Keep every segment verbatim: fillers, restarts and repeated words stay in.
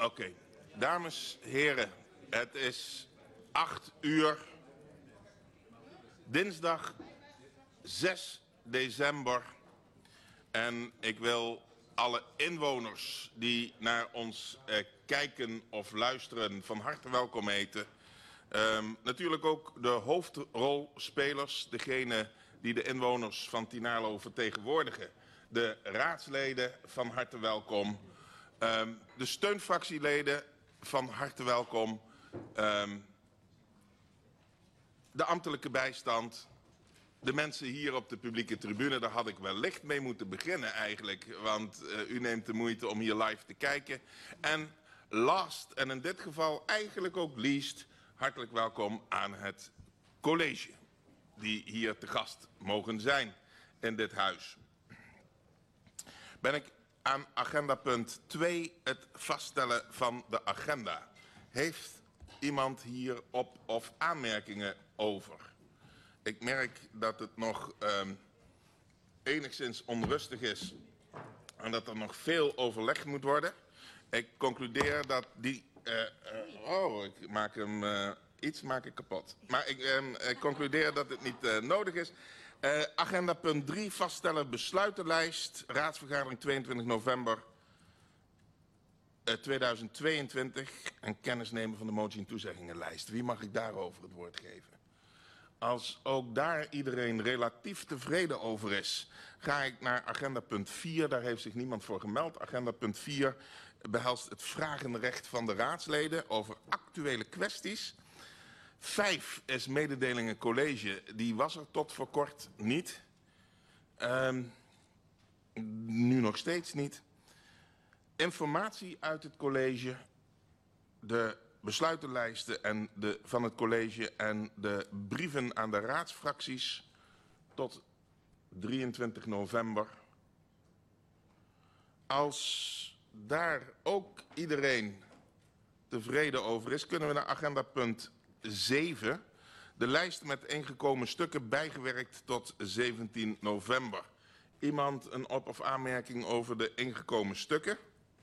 Oké, okay. Dames, heren, het is acht uur, dinsdag zes december en ik wil alle inwoners die naar ons eh, kijken of luisteren van harte welkom heten. Um, natuurlijk ook de hoofdrolspelers, degene die de inwoners van Tynaarlo vertegenwoordigen. De raadsleden van harte welkom. Um, de steunfractieleden van harte welkom. Um, de ambtelijke bijstand. De mensen hier op de publieke tribune, daar had ik wellicht mee moeten beginnen eigenlijk. Want uh, u neemt de moeite om hier live te kijken. En last, en in dit geval eigenlijk ook least, hartelijk welkom aan het college. Die hier te gast mogen zijn in dit huis. Ben ik aan agenda punt twee, het vaststellen van de agenda. Heeft iemand hier op of aanmerkingen over? Ik merk dat het nog um, enigszins onrustig is en dat er nog veel overlegd moet worden. Ik concludeer dat die... Uh, uh, oh, ik maak hem... Uh, iets maak ik kapot. Maar ik, um, ik concludeer dat het niet uh, nodig is. Uh, agenda punt drie, vaststellen besluitenlijst. Raadsvergadering tweeëntwintig november uh, tweeduizend tweeëntwintig. En kennis nemen van de motie- en toezeggingenlijst. Wie mag ik daarover het woord geven? Als ook daar iedereen relatief tevreden over is, ga ik naar agenda punt vier. Daar heeft zich niemand voor gemeld. Agenda punt vier behelst het vragenrecht van de raadsleden over actuele kwesties. Vijf is mededelingen college. Die was er tot voor kort niet. Um, nu nog steeds niet. Informatie uit het college. De besluitenlijsten en de, van het college en de brieven aan de raadsfracties tot drieëntwintig november. Als daar ook iedereen tevreden over is, kunnen we naar agenda punt zeven. De lijst met ingekomen stukken bijgewerkt tot zeventien november. Iemand een op- of aanmerking over de ingekomen stukken?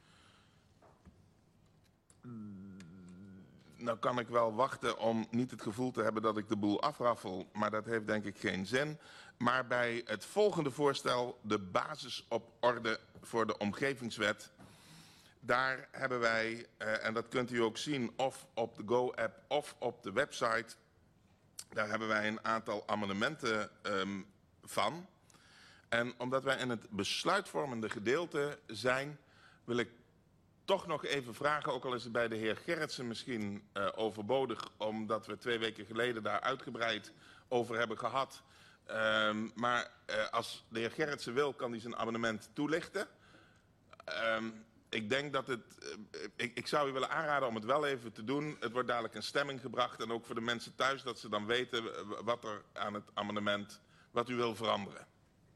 Nou kan ik wel wachten om niet het gevoel te hebben dat ik de boel afraffel, maar dat heeft denk ik geen zin. Maar bij het volgende voorstel, de basis op orde voor de omgevingswet, daar hebben wij, uh, en dat kunt u ook zien, of op de Go-app of op de website, daar hebben wij een aantal amendementen um, van. En omdat wij in het besluitvormende gedeelte zijn, wil ik toch nog even vragen, ook al is het bij de heer Gerritsen misschien uh, overbodig, omdat we twee weken geleden daar uitgebreid over hebben gehad. Um, maar uh, als de heer Gerritsen wil, kan hij zijn amendement toelichten. Um, ik denk dat het... Uh, ik, ik zou u willen aanraden om het wel even te doen. Het wordt dadelijk in stemming gebracht en ook voor de mensen thuis, dat ze dan weten wat er aan het amendement, wat u wil veranderen.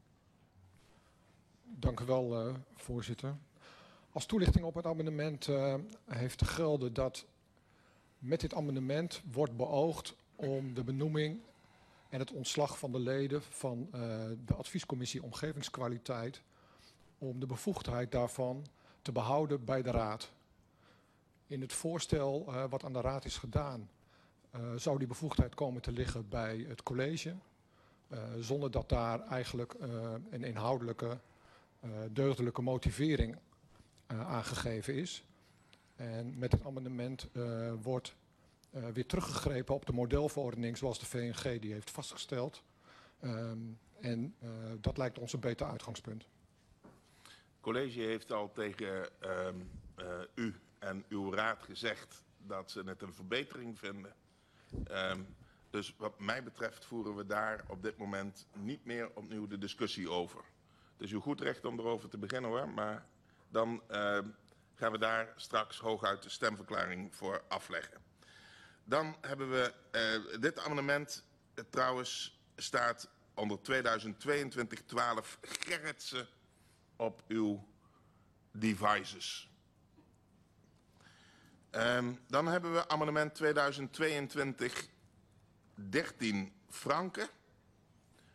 Dank u wel, uh, voorzitter. Als toelichting op het amendement uh, heeft te gelden dat met dit amendement wordt beoogd om de benoeming en het ontslag van de leden van uh, de adviescommissie omgevingskwaliteit, om de bevoegdheid daarvan te behouden bij de raad. In het voorstel uh, wat aan de raad is gedaan, uh, zou die bevoegdheid komen te liggen bij het college, uh, zonder dat daar eigenlijk uh, een inhoudelijke, uh, deugdelijke motivering Uh, aangegeven is. En met het amendement uh, wordt uh, weer teruggegrepen op de modelverordening zoals de V N G die heeft vastgesteld. Um, en uh, dat lijkt ons een beter uitgangspunt. Het college heeft al tegen uh, uh, u en uw raad gezegd dat ze het een verbetering vinden. Um, dus wat mij betreft voeren we daar op dit moment niet meer opnieuw de discussie over. Het is uw goed recht om erover te beginnen hoor, maar dan uh, gaan we daar straks hooguit de stemverklaring voor afleggen. Dan hebben we uh, dit amendement, uh, trouwens staat onder tweeduizend tweeëntwintig twaalf Gerritsen op uw devices. Um, dan hebben we amendement tweeduizend tweeëntwintig dertien Franke.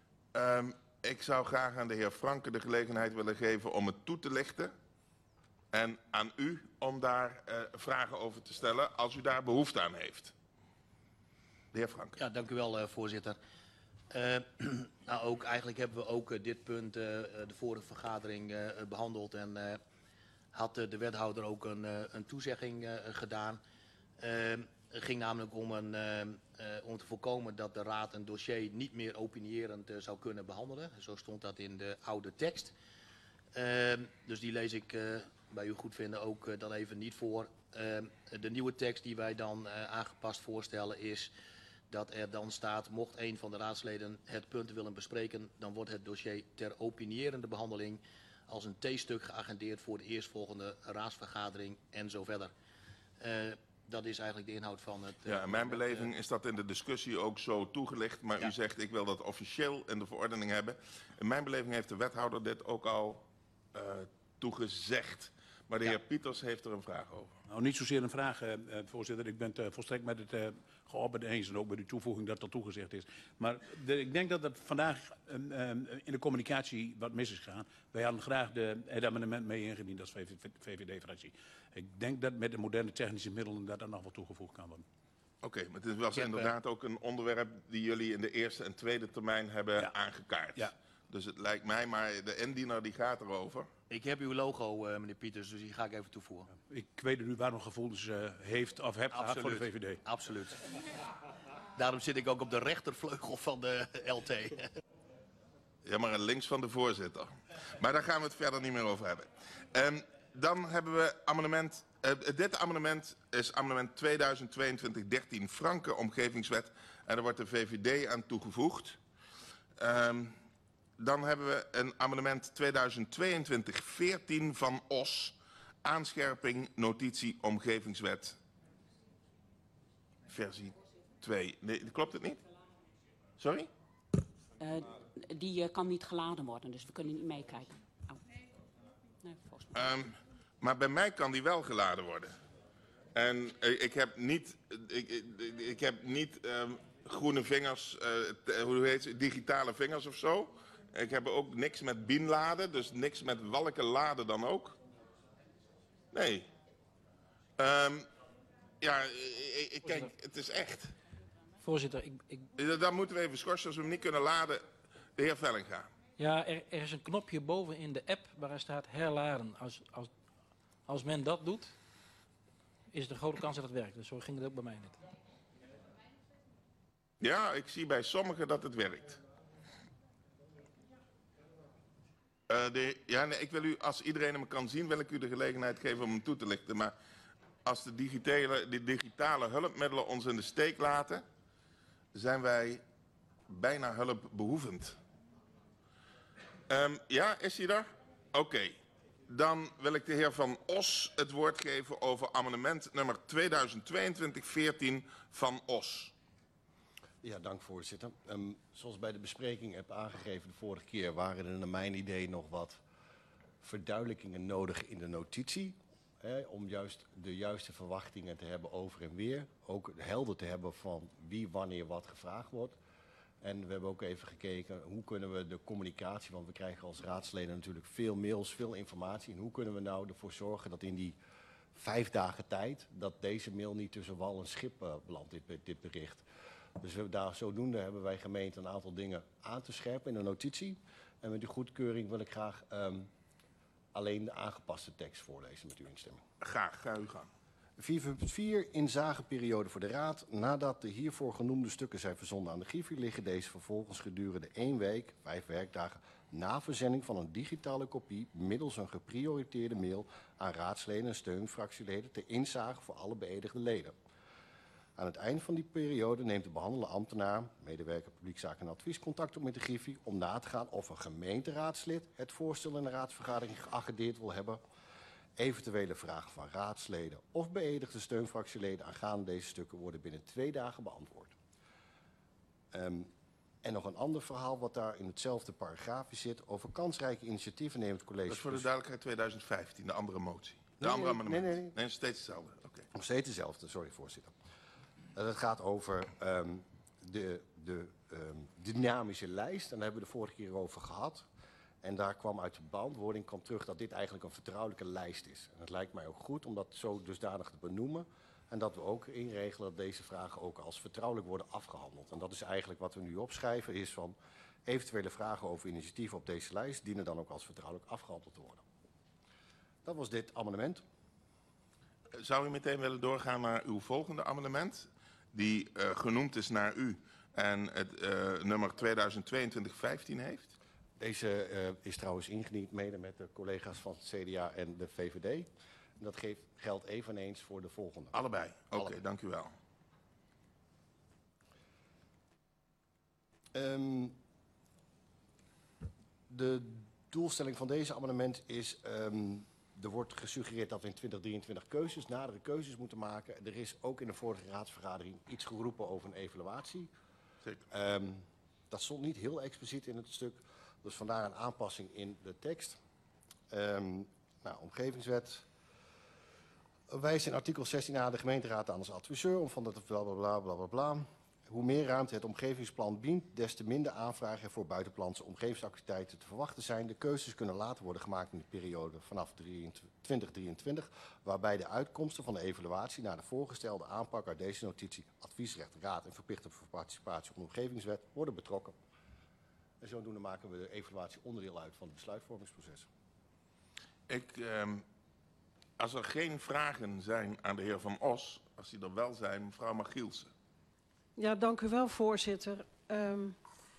Um, ik zou graag aan de heer Franke de gelegenheid willen geven om het toe te lichten. En aan u om daar uh, vragen over te stellen als u daar behoefte aan heeft. De heer Frank. Ja, dank u wel, uh, voorzitter. Uh, nou, ook, eigenlijk hebben we ook uh, dit punt uh, de vorige vergadering uh, behandeld. En uh, had uh, de wethouder ook een, uh, een toezegging uh, gedaan. Uh, het ging namelijk om, een, uh, uh, om te voorkomen dat de raad een dossier niet meer opinierend uh, zou kunnen behandelen. Zo stond dat in de oude tekst. Uh, dus die lees ik uh, bij u goed vinden ook uh, dan even niet voor. Uh, de nieuwe tekst die wij dan uh, aangepast voorstellen is dat er dan staat: mocht een van de raadsleden het punt willen bespreken, dan wordt het dossier ter opinierende behandeling als een T-stuk geagendeerd voor de eerstvolgende raadsvergadering en zo verder. Uh, dat is eigenlijk de inhoud van het... Uh, ja, in mijn het, beleving uh, is dat in de discussie ook zo toegelicht, maar ja. U zegt ik wil dat officieel in de verordening hebben. In mijn beleving heeft de wethouder dit ook al uh, toegezegd. Maar de ja. heer Pieters heeft er een vraag over. Nou, niet zozeer een vraag, uh, voorzitter. Ik ben het uh, volstrekt met het uh, geopperd eens en ook met de toevoeging dat dat toegezegd is. Maar de, ik denk dat het vandaag uh, uh, in de communicatie wat mis is gegaan. Wij hadden graag de, het amendement mee ingediend als V V D-fractie. Ik denk dat met de moderne technische middelen dat er nog wat toegevoegd kan worden. Oké, okay, maar het was inderdaad ook een onderwerp die jullie in de eerste en tweede termijn hebben ja. aangekaart. Ja. Dus het lijkt mij, maar de indiener die gaat erover. Ik heb uw logo, uh, meneer Pieters, dus die ga ik even toevoegen. Ik weet dat u waarom gevoelens uh, heeft of hebt gehad voor de V V D. Absoluut. Daarom zit ik ook op de rechtervleugel van de L T. Ja, maar links van de voorzitter. Maar daar gaan we het verder niet meer over hebben. Um, dan hebben we amendement... Uh, dit amendement is amendement tweeduizend tweeëntwintig dertien Franke Omgevingswet. En er wordt de V V D aan toegevoegd. Um, Dan hebben we een amendement tweeduizend tweeëntwintig veertien van Os. Aanscherping notitie omgevingswet. Versie twee. Nee, klopt het niet? Sorry? Uh, die uh, kan niet geladen worden, dus we kunnen niet meekijken. Oh. Nee, volgens mij. Um, maar bij mij kan die wel geladen worden. En uh, ik heb niet... Ik, ik, ik heb niet um, groene vingers, uh, t, hoe heet het, digitale vingers of zo. Ik heb ook niks met binladen, dus niks met welke laden dan ook. Nee. Um, ja, ik, ik, kijk, het is echt. Voorzitter, ik... ik... Dan moeten we even schorsen als we hem niet kunnen laden. De heer Vellinga. Ja, er, er is een knopje boven in de app waar staat herladen. Als, als, als men dat doet, is er een grote kans dat het werkt. Dus zo ging het ook bij mij net. Ja, ik zie bij sommigen dat het werkt. Uh, de, ja, nee, ik wil u, als iedereen hem kan zien, wil ik u de gelegenheid geven om hem toe te lichten. Maar als de digitale, de digitale hulpmiddelen ons in de steek laten, zijn wij bijna hulpbehoevend. Um, ja, is hij er? Oké. Okay. Dan wil ik de heer Van Os het woord geven over amendement nummer tweeduizend tweeëntwintig veertien van Os. Ja, dank voorzitter. Um, zoals bij de bespreking heb aangegeven de vorige keer, waren er naar mijn idee nog wat verduidelijkingen nodig in de notitie. Hè, om juist de juiste verwachtingen te hebben over en weer. Ook helder te hebben van wie wanneer wat gevraagd wordt. En we hebben ook even gekeken hoe kunnen we de communicatie, want we krijgen als raadsleden natuurlijk veel mails, veel informatie. En hoe kunnen we nou ervoor zorgen dat in die vijf dagen tijd, dat deze mail niet tussen wal en schip uh, belandt, dit, dit bericht. Dus we daar zodoende hebben wij gemeend een aantal dingen aan te scherpen in de notitie. En met die goedkeuring wil ik graag um, alleen de aangepaste tekst voorlezen met uw instemming. Graag, ga uw gang. vier punt vier Inzageperiode voor de Raad. Nadat de hiervoor genoemde stukken zijn verzonden aan de Griffie, liggen deze vervolgens gedurende één week, vijf werkdagen, na verzending van een digitale kopie middels een geprioriteerde mail aan raadsleden en steunfractieleden ter inzage voor alle beëdigde leden. Aan het eind van die periode neemt de behandelende ambtenaar, medewerker publiekzaken en advies, contact op met de Griffie om na te gaan of een gemeenteraadslid het voorstel in de raadsvergadering geagendeerd wil hebben. Eventuele vragen van raadsleden of beëdigde steunfractieleden aangaande deze stukken worden binnen twee dagen beantwoord. Um, en nog een ander verhaal wat daar in hetzelfde paragraafje zit. Over kansrijke initiatieven neemt het college... Dat is voor de duidelijkheid tweeduizend vijftien, de andere motie. De nee, andere nee, amendement. Nee, nee, nee. Nee, steeds hetzelfde. Okay. Nog steeds hetzelfde, sorry voorzitter. Uh, het gaat over um, de, de um, dynamische lijst. En daar hebben we de vorige keer over gehad. En daar kwam uit de beantwoording kwam terug dat dit eigenlijk een vertrouwelijke lijst is. En het lijkt mij ook goed om dat zo dusdanig te benoemen. En dat we ook inregelen dat deze vragen ook als vertrouwelijk worden afgehandeld. En dat is eigenlijk wat we nu opschrijven, is van eventuele vragen over initiatieven op deze lijst dienen dan ook als vertrouwelijk afgehandeld te worden. Dat was dit amendement. Zou u meteen willen doorgaan naar uw volgende amendement, die uh, genoemd is naar u en het uh, nummer tweeduizend tweeëntwintig vijftien heeft? Deze uh, is trouwens ingediend mede met de collega's van het C D A en de V V D. En dat geeft, geldt eveneens voor de volgende. Allebei? Oké, okay, Allebei. dank u wel. Um, de doelstelling van deze amendement is, um, er wordt gesuggereerd dat we in twintig drieëntwintig keuzes, nadere keuzes moeten maken. Er is ook in de vorige raadsvergadering iets geroepen over een evaluatie. Zeker. Um, dat stond niet heel expliciet in het stuk, dus vandaar een aanpassing in de tekst. Um, nou, omgevingswet wijst in artikel zestien a de gemeenteraad aan als adviseur om van dat blablabla bla bla bla. Hoe meer ruimte het omgevingsplan biedt, des te minder aanvragen er voor buitenplantse omgevingsactiviteiten te verwachten zijn. De keuzes kunnen later worden gemaakt in de periode vanaf twintig drieëntwintig, waarbij de uitkomsten van de evaluatie naar de voorgestelde aanpak uit deze notitie, adviesrecht, raad en verplichte participatie op de omgevingswet worden betrokken. En zodoende maken we de evaluatie onderdeel uit van het besluitvormingsproces. Ik, eh, als er geen vragen zijn aan de heer Van Os, als die er wel zijn, mevrouw Magielsen. Ja, dank u wel, voorzitter. Um,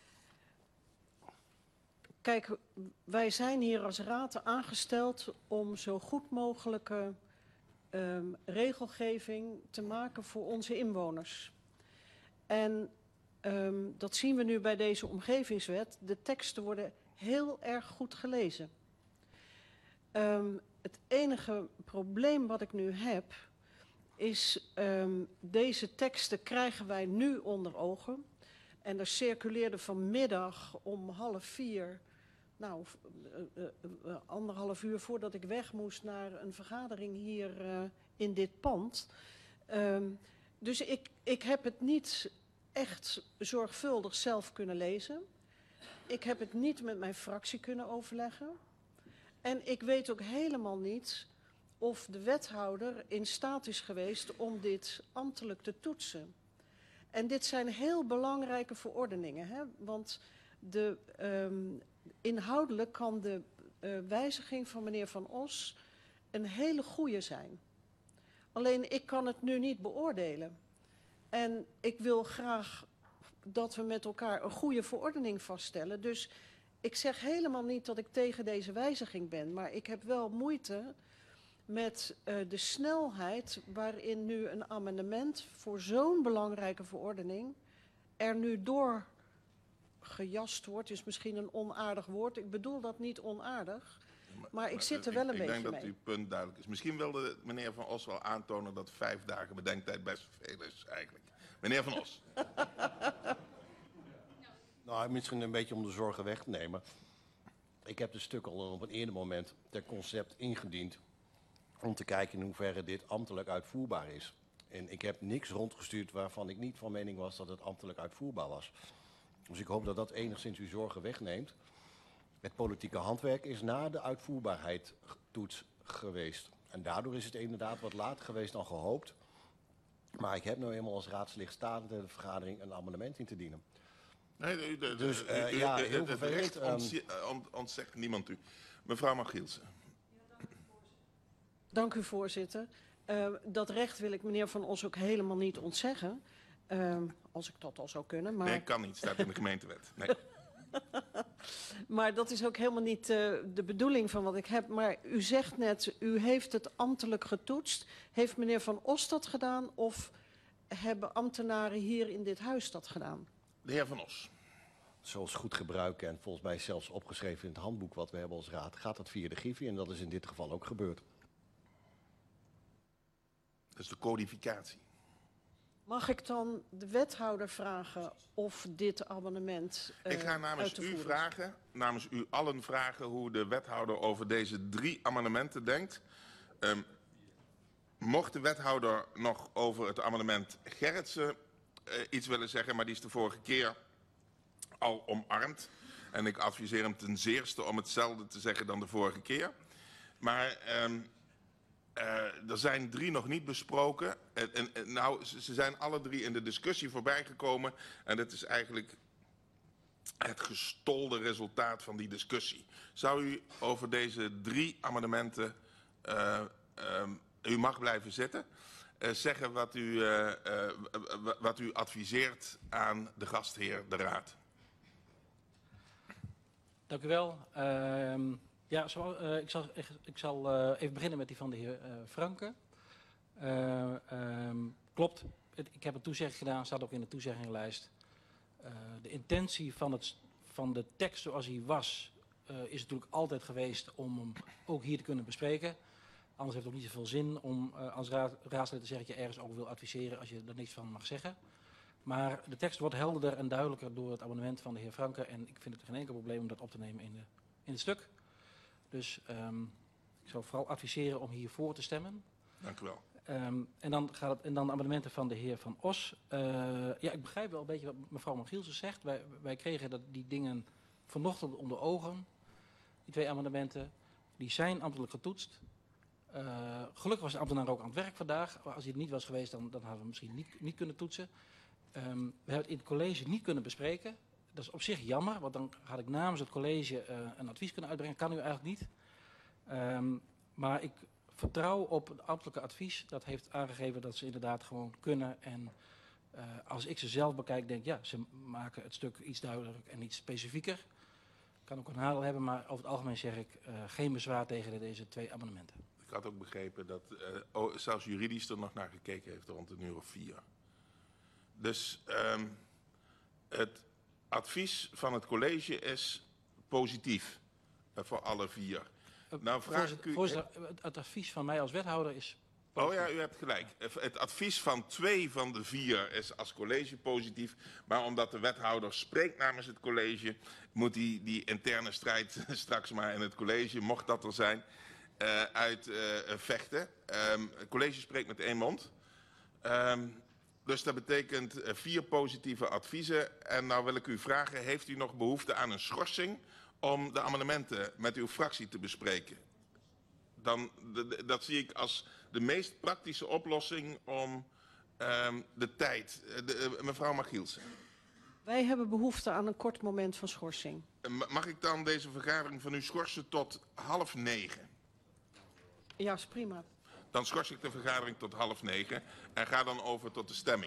kijk, wij zijn hier als raad aangesteld om zo goed mogelijke um, regelgeving te maken voor onze inwoners. En um, dat zien we nu bij deze omgevingswet. De teksten worden heel erg goed gelezen. Um, het enige probleem wat ik nu heb, is um, deze teksten krijgen wij nu onder ogen. En er circuleerde vanmiddag om half vier, nou, uh, uh, uh, anderhalf uur voordat ik weg moest naar een vergadering hier uh, in dit pand. Um, dus ik, ik heb het niet echt zorgvuldig zelf kunnen lezen. Ik heb het niet met mijn fractie kunnen overleggen. En ik weet ook helemaal niet of de wethouder in staat is geweest om dit ambtelijk te toetsen. En dit zijn heel belangrijke verordeningen, hè? Want de, um, inhoudelijk kan de uh, wijziging van meneer Van Os een hele goede zijn. Alleen ik kan het nu niet beoordelen. En ik wil graag dat we met elkaar een goede verordening vaststellen. Dus ik zeg helemaal niet dat ik tegen deze wijziging ben, maar ik heb wel moeite met uh, de snelheid waarin nu een amendement voor zo'n belangrijke verordening er nu door gejast wordt. Is misschien een onaardig woord. Ik bedoel dat niet onaardig, maar, maar ik zit er wel een ik, beetje mee. Ik denk dat uw punt duidelijk is. Misschien wilde meneer Van Os wel aantonen dat vijf dagen bedenktijd best veel is eigenlijk. Meneer Van Os. Nou, misschien een beetje om de zorgen weg te nemen. Ik heb de stuk al op een eerder moment ter concept ingediend om te kijken in hoeverre dit ambtelijk uitvoerbaar is. En ik heb niks rondgestuurd waarvan ik niet van mening was dat het ambtelijk uitvoerbaar was. Dus ik hoop dat dat enigszins uw zorgen wegneemt. Het politieke handwerk is na de uitvoerbaarheid toets geweest. En daardoor is het inderdaad wat later geweest dan gehoopt. Maar ik heb nou eenmaal als raadslid staande de vergadering een amendement in te dienen. Nee, de, de, dus uh, u, ja, u, heel het vervelend. recht ontzie, ont, ontzegt niemand u. Mevrouw Magielsen. Dank u, voorzitter. Uh, dat recht wil ik meneer Van Os ook helemaal niet ontzeggen. Uh, als ik dat al zou kunnen. Maar... Nee, kan niet. Staat in de gemeentewet. Nee. Maar dat is ook helemaal niet uh, de bedoeling van wat ik heb. Maar u zegt net, u heeft het ambtelijk getoetst. Heeft meneer Van Os dat gedaan of hebben ambtenaren hier in dit huis dat gedaan? De heer Van Os. Zoals goed gebruiken en volgens mij zelfs opgeschreven in het handboek wat we hebben als raad, gaat dat via de Griffie en dat is in dit geval ook gebeurd. Dat is de codificatie. Mag ik dan de wethouder vragen of dit amendement uh, Ik ga namens u vragen, namens u allen vragen hoe de wethouder over deze drie amendementen denkt. Um, mocht de wethouder nog over het amendement Gerritsen uh, iets willen zeggen, maar die is de vorige keer al omarmd. En ik adviseer hem ten zeerste om hetzelfde te zeggen dan de vorige keer. Maar ehm, uh, er zijn drie nog niet besproken. En, en, en nou, ze, ze zijn alle drie in de discussie voorbij gekomen. En dat is eigenlijk het gestolde resultaat van die discussie. Zou u over deze drie amendementen, uh, um, u mag blijven zitten, uh, zeggen wat u, uh, uh, wat u adviseert aan de gastheer, de Raad? Dank u wel. Uh, ja, zo, uh, ik zal, ik zal uh, even beginnen met die van de heer uh, Franke. Uh, um, klopt, het, ik heb een toezegging gedaan, staat ook in de toezeggingenlijst. Uh, de intentie van, het, van de tekst zoals hij was, uh, is natuurlijk altijd geweest om hem ook hier te kunnen bespreken. Anders heeft het ook niet zoveel zin om uh, als raad, raadslid te zeggen dat je ergens over wil adviseren als je er niks van mag zeggen. Maar de tekst wordt helderder en duidelijker door het amendement van de heer Franke. En ik vind het geen enkel probleem om dat op te nemen in, de, in het stuk. Dus um, ik zou vooral adviseren om hier voor te stemmen. Dank u wel. Um, en, dan gaat het, en dan de amendementen van de heer Van Os. Uh, ja, ik begrijp wel een beetje wat mevrouw Magielsen zegt. Wij, wij kregen dat, die dingen vanochtend onder ogen. Die twee amendementen. Die zijn ambtelijk getoetst. Uh, gelukkig was de ambtenaar ook aan het werk vandaag. Als hij er niet was geweest, dan, dan hadden we hem misschien niet, niet kunnen toetsen. Um, we hebben het in het college niet kunnen bespreken. Dat is op zich jammer, want dan had ik namens het college uh, een advies kunnen uitbrengen. Kan u eigenlijk niet. Um, maar ik vertrouw op het ambtelijke advies. Dat heeft aangegeven dat ze inderdaad gewoon kunnen. En uh, als ik ze zelf bekijk, denk ik, ja, ze maken het stuk iets duidelijker en iets specifieker. Kan ook een nadeel hebben, maar over het algemeen zeg ik uh, geen bezwaar tegen deze twee amendementen. Ik had ook begrepen dat uh, oh, zelfs juridisch er nog naar gekeken heeft rond een uur of vier. Dus um, het advies van het college is positief uh, voor alle vier. Uh, nou vraag voorzitter, ik u... voorzitter, het advies van mij als wethouder is positief. Oh ja, u hebt gelijk. Het advies van twee van de vier is als college positief. Maar omdat de wethouder spreekt namens het college, moet hij die interne strijd straks maar in het college, mocht dat er zijn, uh, uit uh, vechten. Um, het college spreekt met één mond. Um, Dus dat betekent uh, vier positieve adviezen. En nou wil ik u vragen, heeft u nog behoefte aan een schorsing om de amendementen met uw fractie te bespreken? Dan, de, de, dat zie ik als de meest praktische oplossing om um, de tijd. De, uh, mevrouw Magielsen. Wij hebben behoefte aan een kort moment van schorsing. Uh, mag ik dan deze vergadering van u schorsen tot half negen? Ja, is prima. Dan schors ik de vergadering tot half negen en ga dan over tot de stemming.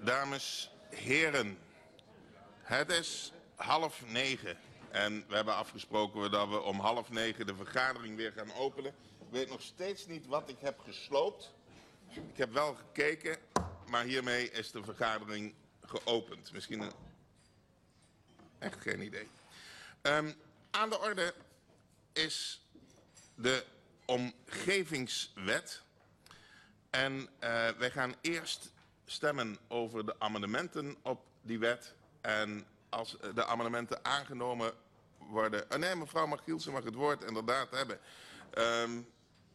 Dames, heren, het is half negen en we hebben afgesproken dat we om half negen de vergadering weer gaan openen. Ik weet nog steeds niet wat ik heb gesloopt. Ik heb wel gekeken, maar hiermee is de vergadering geopend. Misschien een... echt geen idee. Um, aan de orde is de omgevingswet. En uh, wij gaan eerst stemmen over de amendementen op die wet. En als de amendementen aangenomen worden... Oh nee, mevrouw Margielsen mag het woord inderdaad hebben. Um,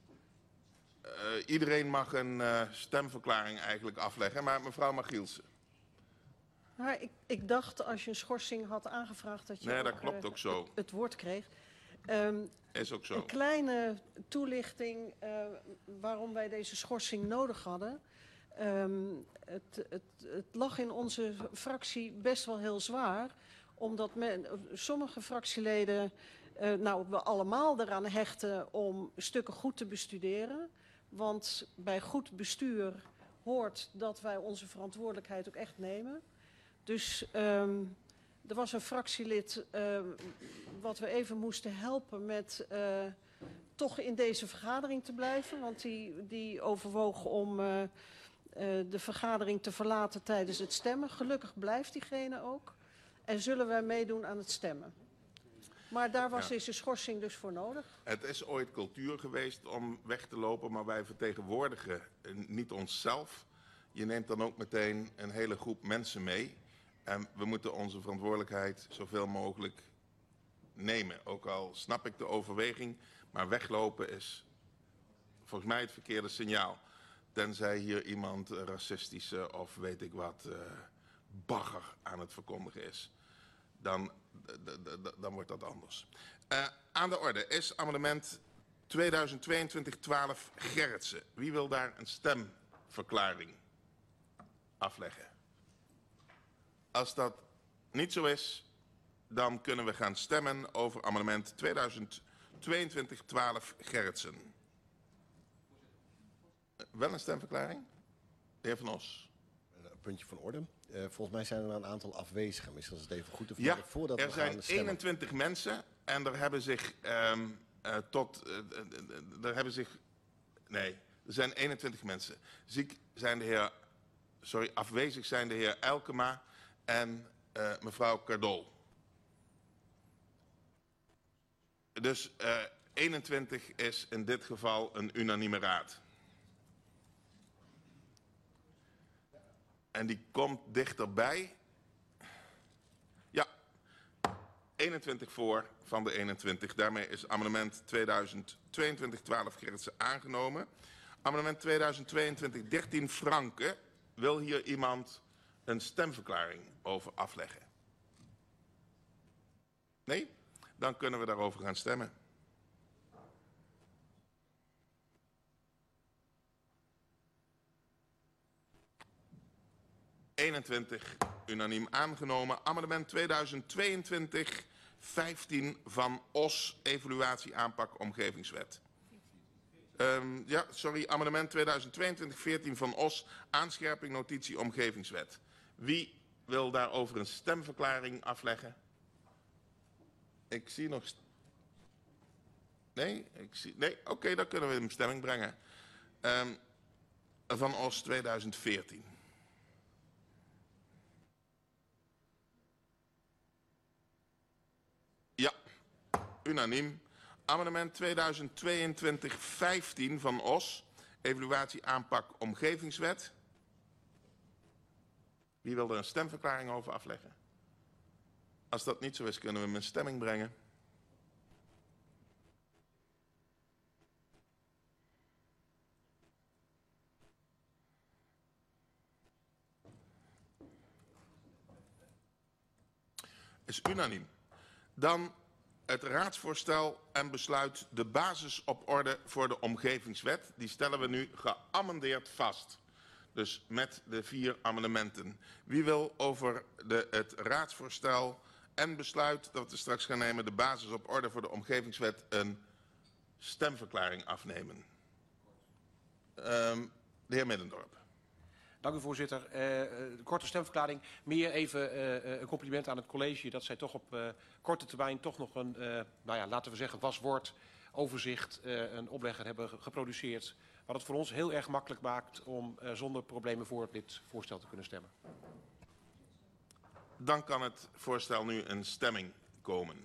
uh, iedereen mag een uh, stemverklaring eigenlijk afleggen, maar mevrouw Margielsen. Maar ik, ik dacht, als je een schorsing had aangevraagd, dat je Nee, dat ook, klopt uh, ook zo. Het, het woord kreeg. Um, Is ook zo. Een kleine toelichting uh, waarom wij deze schorsing nodig hadden. Um, het, het, het lag in onze fractie best wel heel zwaar, omdat men, sommige fractieleden, uh, nou we allemaal eraan hechten om stukken goed te bestuderen. Want bij goed bestuur hoort dat wij onze verantwoordelijkheid ook echt nemen. Dus um, er was een fractielid uh, wat we even moesten helpen met uh, toch in deze vergadering te blijven. Want die, die overwoog om uh, uh, de vergadering te verlaten tijdens het stemmen. Gelukkig blijft diegene ook. En zullen wij meedoen aan het stemmen. Maar daar was Ja. deze schorsing dus voor nodig. Het is ooit cultuur geweest om weg te lopen, maar wij vertegenwoordigen niet onszelf. Je neemt dan ook meteen een hele groep mensen mee. En we moeten onze verantwoordelijkheid zoveel mogelijk nemen. Ook al snap ik de overweging, maar weglopen is volgens mij het verkeerde signaal. Tenzij hier iemand racistische of weet ik wat uh, bagger aan het verkondigen is. Dan, dan wordt dat anders. Uh, aan de orde is amendement tweeduizend tweeëntwintig twaalf Gerritsen. Wie wil daar een stemverklaring afleggen? Als dat niet zo is, dan kunnen we gaan stemmen over amendement tweeduizend tweeëntwintig twaalf Gerritsen. Wel een stemverklaring? De heer Van Os. Een puntje van orde. Uh, volgens mij zijn er een aantal afwezigen. Misschien is het even goed te Ja, vermelden voordat er we zijn gaan stemmen. eenentwintig mensen en er hebben zich um, uh, tot... Uh, uh, er hebben zich... Nee, er zijn eenentwintig mensen. Ziek zijn de heer... Sorry, afwezig zijn de heer Elkema en uh, mevrouw Cardol. Dus uh, eenentwintig is in dit geval een unanieme raad. En die komt dichterbij. Ja, eenentwintig voor van de eenentwintig. Daarmee is amendement tweeduizend tweeëntwintig twaalf Gerritsen aangenomen. Amendement tweeduizend tweeëntwintig dertien Franke. Wil hier iemand een stemverklaring over afleggen? Nee? Dan kunnen we daarover gaan stemmen. eenentwintig unaniem aangenomen. Amendement tweeduizend tweeëntwintig vijftien Van Os, evaluatie aanpak omgevingswet. Um, ja, sorry, amendement tweeduizend tweeëntwintig veertien Van Os, aanscherping notitie omgevingswet. Wie wil daarover een stemverklaring afleggen? Ik zie nog... Nee? Ik zie... Nee, oké, okay, dan kunnen we hem in stemming brengen. Um, Van Os tweeduizend veertien. Ja, unaniem. Amendement tweeduizend tweeëntwintig vijftien Van Os, evaluatie aanpak omgevingswet. Wie wil er een stemverklaring over afleggen? Als dat niet zo is, kunnen we hem in stemming brengen. Is unaniem. Dan het raadsvoorstel en besluit de basis op orde voor de omgevingswet. Die stellen we nu geamendeerd vast. Dus met de vier amendementen. Wie wil over de, het raadsvoorstel en besluit dat we straks gaan nemen, de basis op orde voor de omgevingswet, een stemverklaring afnemen? Um, de heer Middendorp. Dank u, voorzitter. Uh, uh, korte stemverklaring. Meer even uh, uh, een compliment aan het college dat zij toch op uh, korte termijn toch nog een, uh, nou ja, laten we zeggen, waswoord, overzicht, uh, een oplegger hebben geproduceerd. Wat het voor ons heel erg makkelijk maakt om uh, zonder problemen voor dit voorstel te kunnen stemmen. Dan kan het voorstel nu in stemming komen.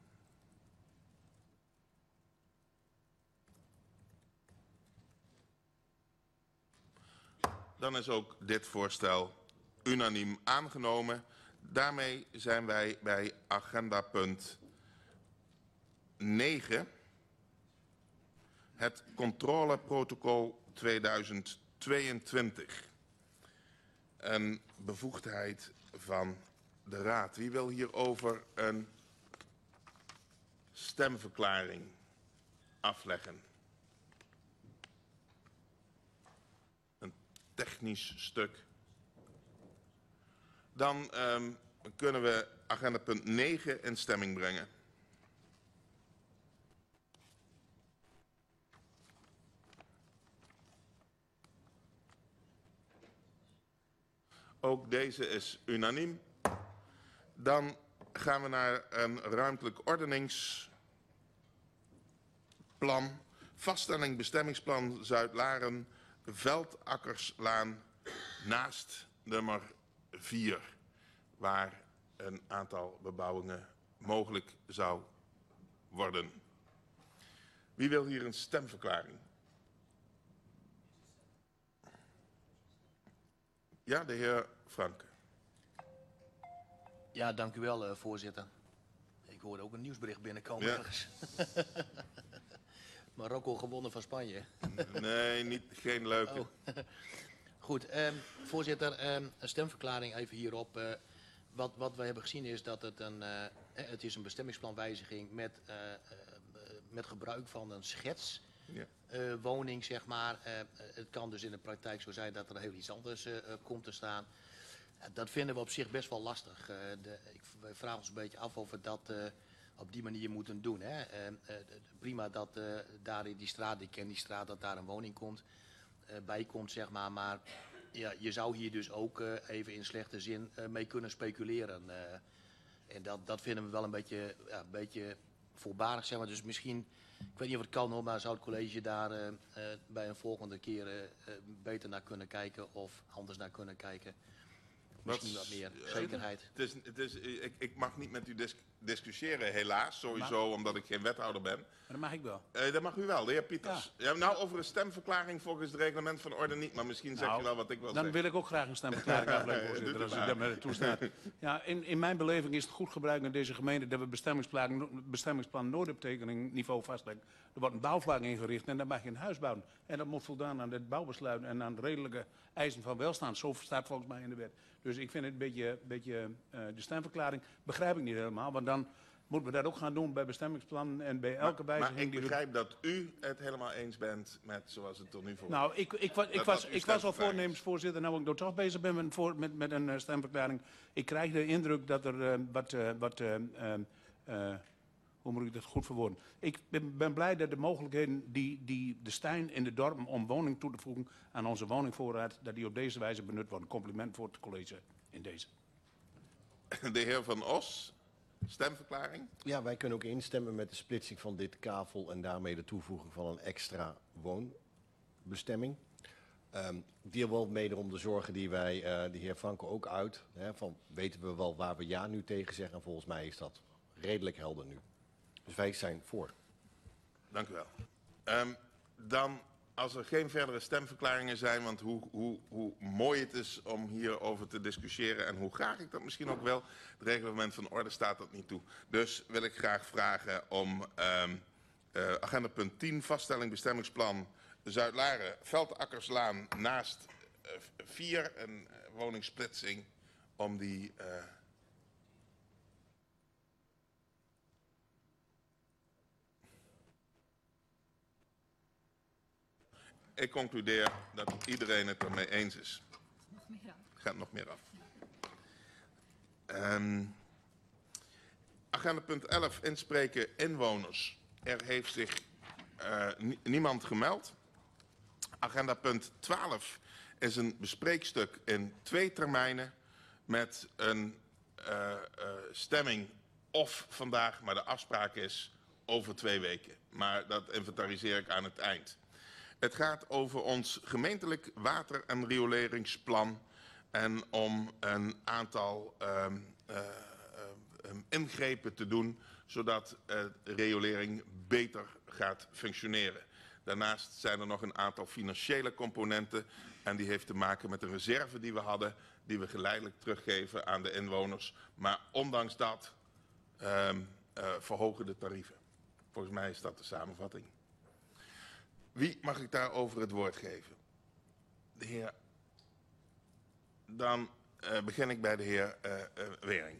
Dan is ook dit voorstel unaniem aangenomen. Daarmee zijn wij bij agenda punt negen. Het controleprotocol tweeduizend tweeëntwintig. Een bevoegdheid van de Raad. Wie wil hierover een stemverklaring afleggen? Een technisch stuk. Dan um, kunnen we agenda punt negen in stemming brengen. Ook deze is unaniem. Dan gaan we naar een ruimtelijk ordeningsplan. Vaststelling bestemmingsplan Zuid-Laren, Veldakkerslaan, naast nummer vier. Waar een aantal bebouwingen mogelijk zou worden. Wie wil hier een stemverklaring? Ja, de heer Franke. Ja, dank u wel, uh, voorzitter. Ik hoorde ook een nieuwsbericht binnenkomen Ja. ergens. Marokko gewonnen van Spanje. Nee, niet, geen leuke. Oh. Goed, um, voorzitter, um, een stemverklaring even hierop. Uh, wat, wat we hebben gezien is dat het een, uh, het is een bestemmingsplanwijziging met, uh, uh, met gebruik van een schets. Ja. Uh, woning, zeg maar. Uh, het kan dus in de praktijk zo zijn dat er heel iets anders uh, komt te staan. Uh, dat vinden we op zich best wel lastig. Uh, de, ik, wij vragen ons een beetje af of we dat uh, op die manier moeten doen. Hè. Uh, uh, prima dat uh, daar in die straat, ik ken die straat, dat daar een woning komt, uh, bij komt, zeg maar. Maar ja, je zou hier dus ook uh, even in slechte zin uh, mee kunnen speculeren. Uh, en dat, dat vinden we wel een beetje, ja, een beetje voorbarig, zeg maar. Dus misschien, ik weet niet of het kan hoor, maar zou het college daar uh, uh, bij een volgende keer uh, uh, beter naar kunnen kijken of anders naar kunnen kijken. Misschien wat meer uh, zekerheid. Het is, het is, ik, ik mag niet met u dis discussiëren, helaas. Sowieso, maar, omdat ik geen wethouder ben. Maar dat mag ik wel. Uh, dat mag u wel, de heer Pieters. Ja. Ja, nou, over een stemverklaring volgens het reglement van orde niet. Maar misschien zegt Nou, u wel wat ik wil dan zeggen. wil ik ook graag een stemverklaring afleggen, voorzitter, als u dat me toestaat. Ja, in, in mijn beleving is het goed gebruik in deze gemeente dat we bestemmingsplan, bestemmingsplan noodoptekening-niveau vastleggen. Er wordt een bouwvlak ingericht en dan mag je een huis bouwen. En dat moet voldaan aan het bouwbesluit en aan de redelijke eisen van welstand. Zo staat volgens mij in de wet. Dus ik vind het een beetje, beetje uh, de stemverklaring begrijp ik niet helemaal, want dan moeten we dat ook gaan doen bij bestemmingsplan en bij elke maar, wijziging. Maar ik die begrijp we... dat u het helemaal eens bent met zoals het tot nu toe. Nou, ik, ik, was, ik, dat was, dat ik was al voornemensvoorzitter, nou ik nog toch bezig ben met, voor, met, met een uh, stemverklaring. Ik krijg de indruk dat er uh, wat, uh, wat uh, uh, uh, hoe moet ik dat goed verwoorden? Ik ben, ben blij dat de mogelijkheden die, die de Stijn in de dorpen om woning toe te voegen aan onze woningvoorraad, dat die op deze wijze benut worden. Compliment voor het college in deze. De heer Van Os, stemverklaring. Ja, wij kunnen ook instemmen met de splitsing van dit kavel en daarmee de toevoeging van een extra woonbestemming. Um, deel wel mede om de zorgen die wij, uh, de heer Franke ook uit, hè, van weten we wel waar we ja nu tegen zeggen. En volgens mij is dat redelijk helder nu. Dus wij zijn voor. Dank u wel. Um, dan, als er geen verdere stemverklaringen zijn, want hoe, hoe, hoe mooi het is om hierover te discussiëren en hoe graag ik dat misschien ook wil, het reglement van orde staat dat niet toe. Dus wil ik graag vragen om um, uh, agenda punt tien, vaststelling bestemmingsplan Zuid-Laren, Veldakkerslaan naast vier, uh, een uh, woningsplitsing, om die... Uh, Ik concludeer dat iedereen het ermee eens is. Nog meer af. Gaat nog meer af. Um, agenda punt elf, inspreken inwoners. Er heeft zich uh, niemand gemeld. Agenda punt twaalf is een bespreekstuk in twee termijnen met een uh, uh, stemming of vandaag, maar de afspraak is over twee weken. Maar dat inventariseer ik aan het eind. Het gaat over ons gemeentelijk water- en rioleringsplan en om een aantal uh, uh, uh, ingrepen te doen zodat uh, de riolering beter gaat functioneren. Daarnaast zijn er nog een aantal financiële componenten en die heeft te maken met een reserve die we hadden, die we geleidelijk teruggeven aan de inwoners. Maar ondanks dat uh, uh, verhogen de tarieven. Volgens mij is dat de samenvatting. Wie mag ik daarover het woord geven? De heer. Dan uh, begin ik bij de heer uh, uh, Wering.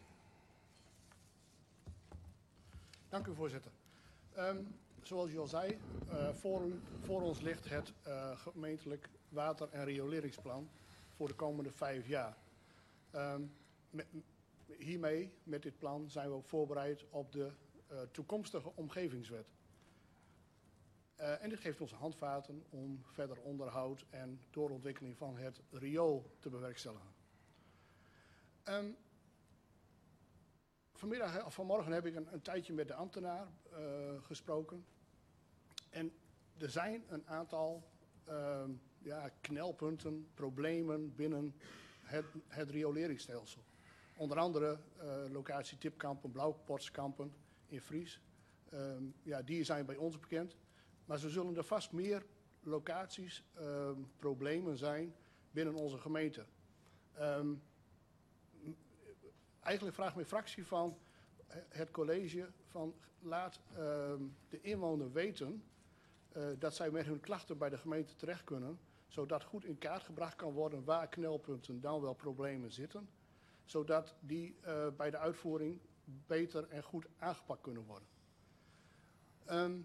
Dank u, voorzitter. Um, zoals u al zei, uh, voor, u, voor ons ligt het uh, gemeentelijk water- en rioleringsplan voor de komende vijf jaar. Um, met, hiermee, met dit plan, zijn we ook voorbereid op de uh, toekomstige omgevingswet. Uh, en dit geeft ons handvaten om verder onderhoud en doorontwikkeling van het riool te bewerkstelligen. Um, vanmiddag, of vanmorgen heb ik een, een tijdje met de ambtenaar uh, gesproken. En er zijn een aantal uh, ja, knelpunten, problemen binnen het, het rioleringsstelsel. Onder andere uh, locatie Tipkampen, Blauwpotskampen in Fries. Um, ja, die zijn bij ons bekend. Maar zo zullen er vast meer locaties, uh, problemen zijn binnen onze gemeente. Um, eigenlijk vraagt mijn fractie van het college van laat uh, de inwoner weten uh, dat zij met hun klachten bij de gemeente terecht kunnen, zodat goed in kaart gebracht kan worden waar knelpunten dan wel problemen zitten, zodat die uh, bij de uitvoering beter en goed aangepakt kunnen worden. Um,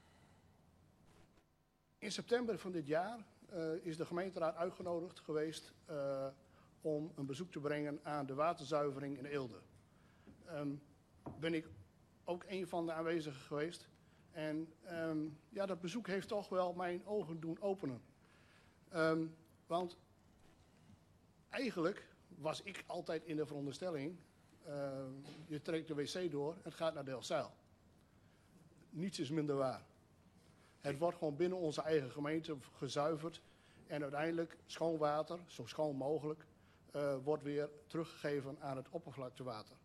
In september van dit jaar uh, is de gemeenteraad uitgenodigd geweest uh, om een bezoek te brengen aan de waterzuivering in Eelde. Um, ben ik ook een van de aanwezigen geweest. En um, ja, dat bezoek heeft toch wel mijn ogen doen openen. Um, want eigenlijk was ik altijd in de veronderstelling, uh, je trekt de wc door, het gaat naar Delfzijl. Niets is minder waar. Het wordt gewoon binnen onze eigen gemeente gezuiverd en uiteindelijk schoon water, zo schoon mogelijk, uh, wordt weer teruggegeven aan het oppervlaktewater.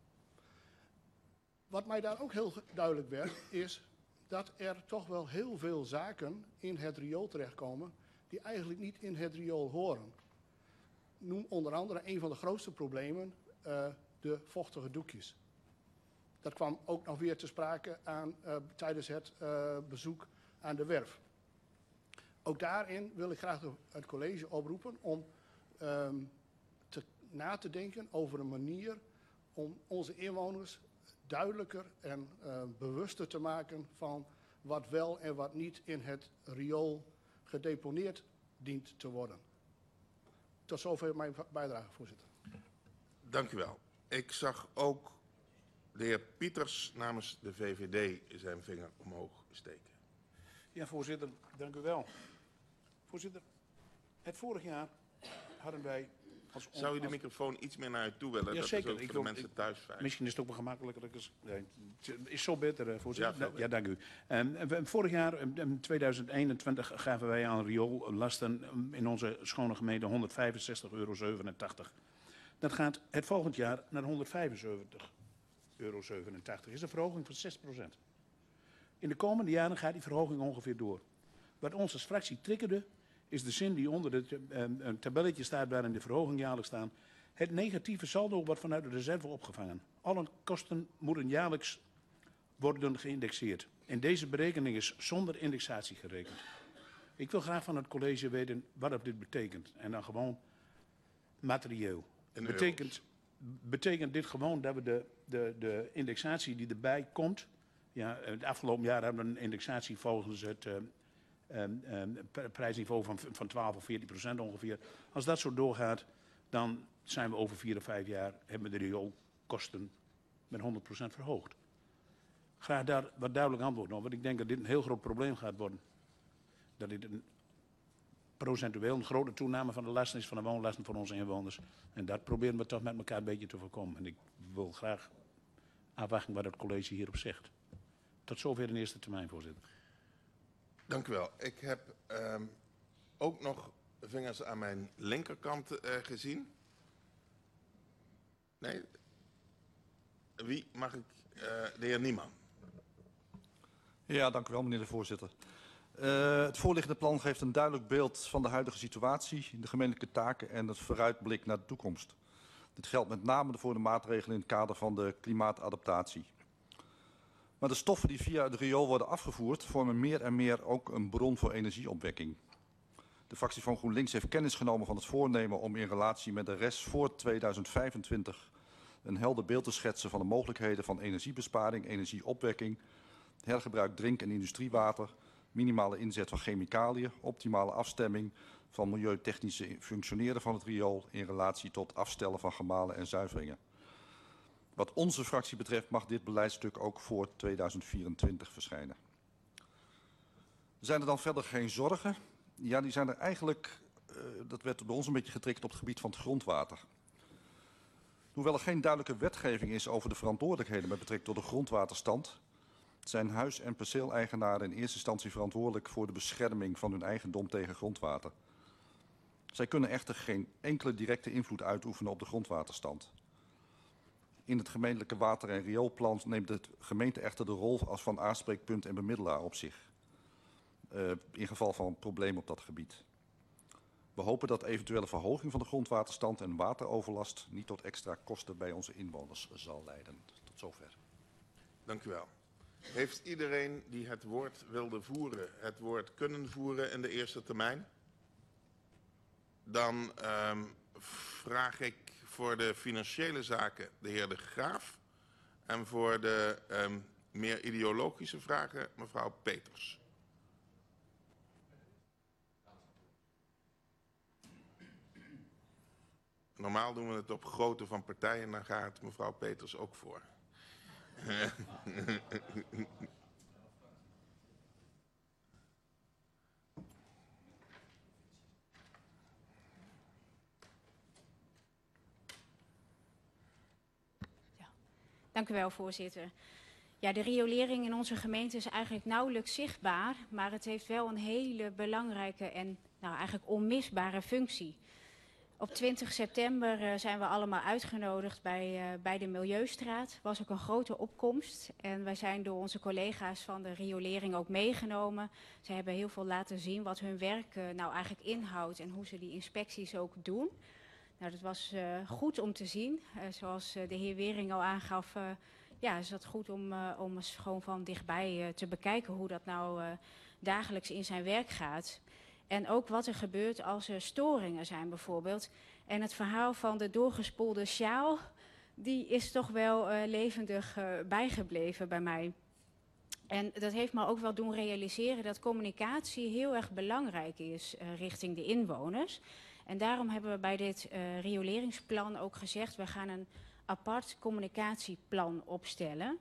Wat mij daar ook heel duidelijk werd, is dat er toch wel heel veel zaken in het riool terechtkomen die eigenlijk niet in het riool horen. Noem onder andere een van de grootste problemen uh, de vochtige doekjes. Dat kwam ook nog weer te sprake aan, uh, tijdens het uh, bezoek aan de werf. Ook daarin wil ik graag het college oproepen om um, te, na te denken over een manier om onze inwoners duidelijker en uh, bewuster te maken van wat wel en wat niet in het riool gedeponeerd dient te worden. Tot zover mijn bijdrage, voorzitter. Dank u wel. Ik zag ook de heer Pieters namens de V V D zijn vinger omhoog steken. Ja, voorzitter, dank u wel. Voorzitter, het vorig jaar hadden wij als... Zou u de microfoon iets meer naar u toe willen? Ja, dat zeker. is ook Ik voor wil, de mensen ik, thuis fijn. Misschien is het ook wel gemakkelijker. Is, nee, het is zo beter, voorzitter. Ja, ja, ja, dank u. Um, vorig jaar, in tweeduizend eenentwintig, gaven wij aan rioollasten in onze schone gemeente honderdvijfenzestig euro zevenentachtig. Dat gaat het volgend jaar naar honderdvijfenzeventig euro zevenentachtig. Dat is een verhoging van zes procent. In de komende jaren gaat die verhoging ongeveer door. Wat ons als fractie triggerde, is de zin die onder het uh, een tabelletje staat waarin de verhoging jaarlijks staan. Het negatieve saldo wordt vanuit de reserve opgevangen. Alle kosten moeten jaarlijks worden geïndexeerd. En deze berekening is zonder indexatie gerekend. Ik wil graag van het college weten wat dit betekent. En dan gewoon materieel. Betekent, betekent dit gewoon dat we de, de, de indexatie die erbij komt... Ja, het afgelopen jaar hebben we een indexatie volgens het uh, um, um, prijsniveau van, van twaalf of veertien procent ongeveer. Als dat zo doorgaat, dan zijn we over vier of vijf jaar, hebben we de rioolkosten met honderd procent verhoogd. Graag daar wat duidelijk antwoord op, want ik denk dat dit een heel groot probleem gaat worden. Dat dit een procentueel een grote toename van de lasten is van de woonlasten voor onze inwoners. En dat proberen we toch met elkaar een beetje te voorkomen. En ik wil graag afwachten wat het college hierop zegt. Tot zover in eerste termijn, voorzitter. Dank u wel. Ik heb um, ook nog vingers aan mijn linkerkant uh, gezien. Nee? Wie mag ik? Uh, de heer Nieman. Ja, dank u wel, meneer de voorzitter. Uh, het voorliggende plan geeft een duidelijk beeld van de huidige situatie, de gemeentelijke taken en het vooruitblik naar de toekomst. Dit geldt met name voor de maatregelen in het kader van de klimaatadaptatie. Maar de stoffen die via het riool worden afgevoerd vormen meer en meer ook een bron voor energieopwekking. De fractie van GroenLinks heeft kennis genomen van het voornemen om in relatie met de rest voor tweeduizend vijfentwintig een helder beeld te schetsen van de mogelijkheden van energiebesparing, energieopwekking, hergebruik drink- en industriewater, minimale inzet van chemicaliën, optimale afstemming van milieutechnische functioneren van het riool in relatie tot afstellen van gemalen en zuiveringen. Wat onze fractie betreft mag dit beleidstuk ook voor tweeduizend vierentwintig verschijnen. Zijn er dan verder geen zorgen? Ja, die zijn er eigenlijk, uh, dat werd bij ons een beetje getriggerd op het gebied van het grondwater. Hoewel er geen duidelijke wetgeving is over de verantwoordelijkheden met betrekking tot de grondwaterstand, zijn huis- en perceeleigenaren in eerste instantie verantwoordelijk voor de bescherming van hun eigendom tegen grondwater. Zij kunnen echter geen enkele directe invloed uitoefenen op de grondwaterstand. In het gemeentelijke water- en rioolplan neemt de gemeente echter de rol als van aanspreekpunt en bemiddelaar op zich, uh, in geval van problemen op dat gebied. We hopen dat eventuele verhoging van de grondwaterstand en wateroverlast niet tot extra kosten bij onze inwoners zal leiden. Tot zover. Dank u wel. Heeft iedereen die het woord wilde voeren, het woord kunnen voeren in de eerste termijn? Dan um, vraag ik voor de financiële zaken de heer De Graaf en voor de um, meer ideologische vragen mevrouw Peters. Normaal doen we het op grootte van partijen, dan gaat mevrouw Peters ook voor. Dank u wel, voorzitter. Ja, de riolering in onze gemeente is eigenlijk nauwelijks zichtbaar, maar het heeft wel een hele belangrijke en nou, eigenlijk onmisbare functie. Op twintig september uh, zijn we allemaal uitgenodigd bij, uh, bij de Milieustraat. Het was ook een grote opkomst en wij zijn door onze collega's van de riolering ook meegenomen. Ze hebben heel veel laten zien wat hun werk uh, nou eigenlijk inhoudt en hoe ze die inspecties ook doen. Nou, dat was uh, goed om te zien. Uh, zoals uh, de heer Wering al aangaf, uh, ja, is dat goed om, uh, om eens gewoon van dichtbij uh, te bekijken hoe dat nou uh, dagelijks in zijn werk gaat. En ook wat er gebeurt als er storingen zijn bijvoorbeeld. En het verhaal van de doorgespoelde sjaal, die is toch wel uh, levendig uh, bijgebleven bij mij. En dat heeft me ook wel doen realiseren dat communicatie heel erg belangrijk is uh, richting de inwoners. En daarom hebben we bij dit uh, rioleringsplan ook gezegd, we gaan een apart communicatieplan opstellen.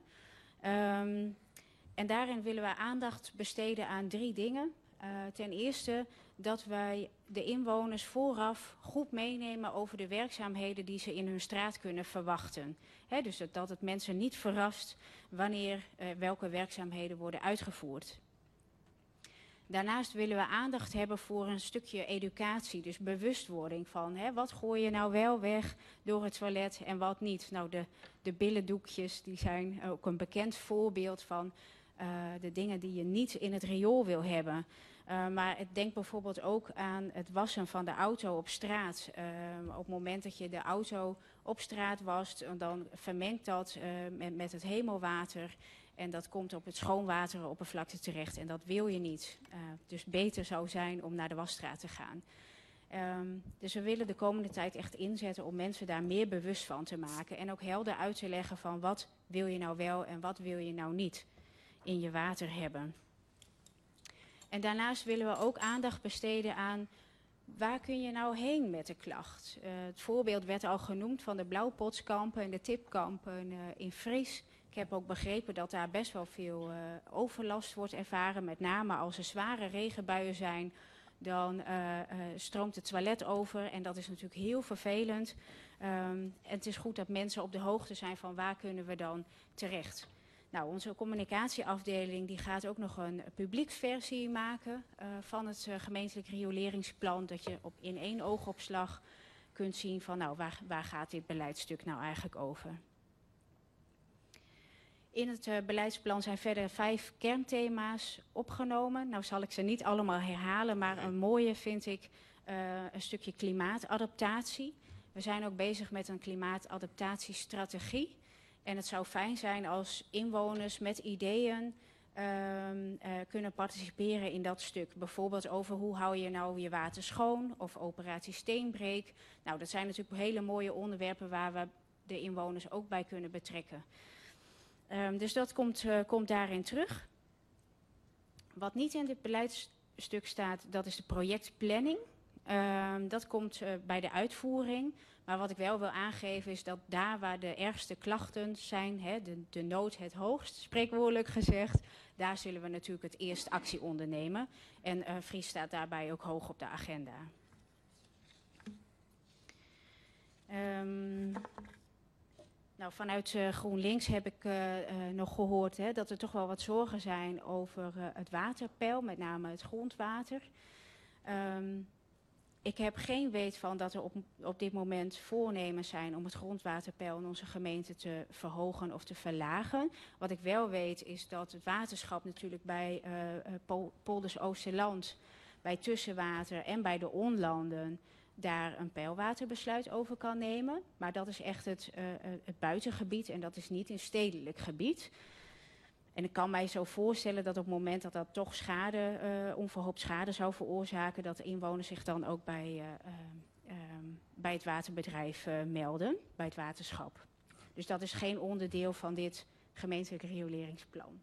Um, en daarin willen we aandacht besteden aan drie dingen. Uh, ten eerste dat wij de inwoners vooraf goed meenemen over de werkzaamheden die ze in hun straat kunnen verwachten. He, dus dat, dat het mensen niet verrast wanneer uh, welke werkzaamheden worden uitgevoerd. Daarnaast willen we aandacht hebben voor een stukje educatie, dus bewustwording van hè, wat gooi je nou wel weg door het toilet en wat niet. Nou, de, de billendoekjes die zijn ook een bekend voorbeeld van uh, de dingen die je niet in het riool wil hebben. Uh, maar het denk bijvoorbeeld ook aan het wassen van de auto op straat. Uh, op het moment dat je de auto op straat wast, dan vermengt dat uh, met, met het hemelwater. En dat komt op het schoonwateroppervlakte terecht en dat wil je niet. Uh, dus beter zou zijn om naar de wasstraat te gaan. Um, dus we willen de komende tijd echt inzetten om mensen daar meer bewust van te maken. En ook helder uit te leggen van wat wil je nou wel en wat wil je nou niet in je water hebben. En daarnaast willen we ook aandacht besteden aan waar kun je nou heen met de klacht. Uh, het voorbeeld werd al genoemd van de blauwpotskampen en de tipkampen uh, in Fries. Ik heb ook begrepen dat daar best wel veel uh, overlast wordt ervaren. Met name als er zware regenbuien zijn, dan uh, uh, stroomt het toilet over en dat is natuurlijk heel vervelend. Um, en het is goed dat mensen op de hoogte zijn van waar kunnen we dan terecht. Nou, onze communicatieafdeling die gaat ook nog een publieksversie maken uh, van het uh, gemeentelijk rioleringsplan, dat je op, in één oogopslag kunt zien van nou, waar, waar gaat dit beleidstuk nou eigenlijk over. In het uh, beleidsplan zijn verder vijf kernthema's opgenomen. Nou zal ik ze niet allemaal herhalen, maar een mooie vind ik uh, een stukje klimaatadaptatie. We zijn ook bezig met een klimaatadaptatiestrategie. En het zou fijn zijn als inwoners met ideeën uh, uh, kunnen participeren in dat stuk. Bijvoorbeeld over hoe hou je nou je water schoon of operatie Steenbreek. Nou, dat zijn natuurlijk hele mooie onderwerpen waar we de inwoners ook bij kunnen betrekken. Um, dus dat komt, uh, komt daarin terug. Wat niet in dit beleidstuk staat, dat is de projectplanning. Um, dat komt uh, bij de uitvoering. Maar wat ik wel wil aangeven is dat daar waar de ergste klachten zijn, hè, de, de nood het hoogst, spreekwoordelijk gezegd, daar zullen we natuurlijk het eerst actie ondernemen. En uh, Fries staat daarbij ook hoog op de agenda. Um, Nou, vanuit uh, GroenLinks heb ik uh, uh, nog gehoord hè, dat er toch wel wat zorgen zijn over uh, het waterpeil, met name het grondwater. Um, ik heb geen weet van dat er op, op dit moment voornemens zijn om het grondwaterpeil in onze gemeente te verhogen of te verlagen. Wat ik wel weet is dat het waterschap natuurlijk bij uh, uh, Pol Polders Oosterland, bij Tussenwater en bij de Onlanden daar een peilwaterbesluit over kan nemen. Maar dat is echt het, uh, het buitengebied en dat is niet in stedelijk gebied. En ik kan mij zo voorstellen dat op het moment dat dat toch schade, uh, onverhoopt schade zou veroorzaken, dat de inwoners zich dan ook bij, uh, uh, um, bij het waterbedrijf uh, melden, bij het waterschap. Dus dat is geen onderdeel van dit gemeentelijk rioleringsplan.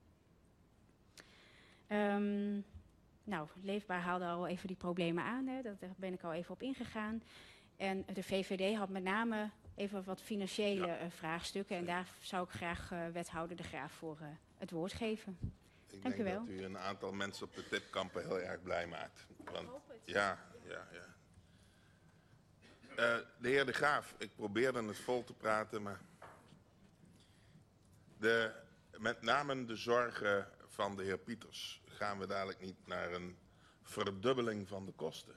Um, Nou, Leefbaar haalde al even die problemen aan, hè. Dat, daar ben ik al even op ingegaan. En de V V D had met name even wat financiële ja. uh, vraagstukken. En daar zou ik graag uh, wethouder De Graaf voor uh, het woord geven. Ik Dank denk u wel. dat u een aantal mensen op de tipkampen heel erg blij maakt. Want, ik hoop het. Ja, ja, ja. Uh, de heer De Graaf, ik probeerde het vol te praten, maar de, met name de zorgen van de heer Pieters gaan we dadelijk niet naar een verdubbeling van de kosten.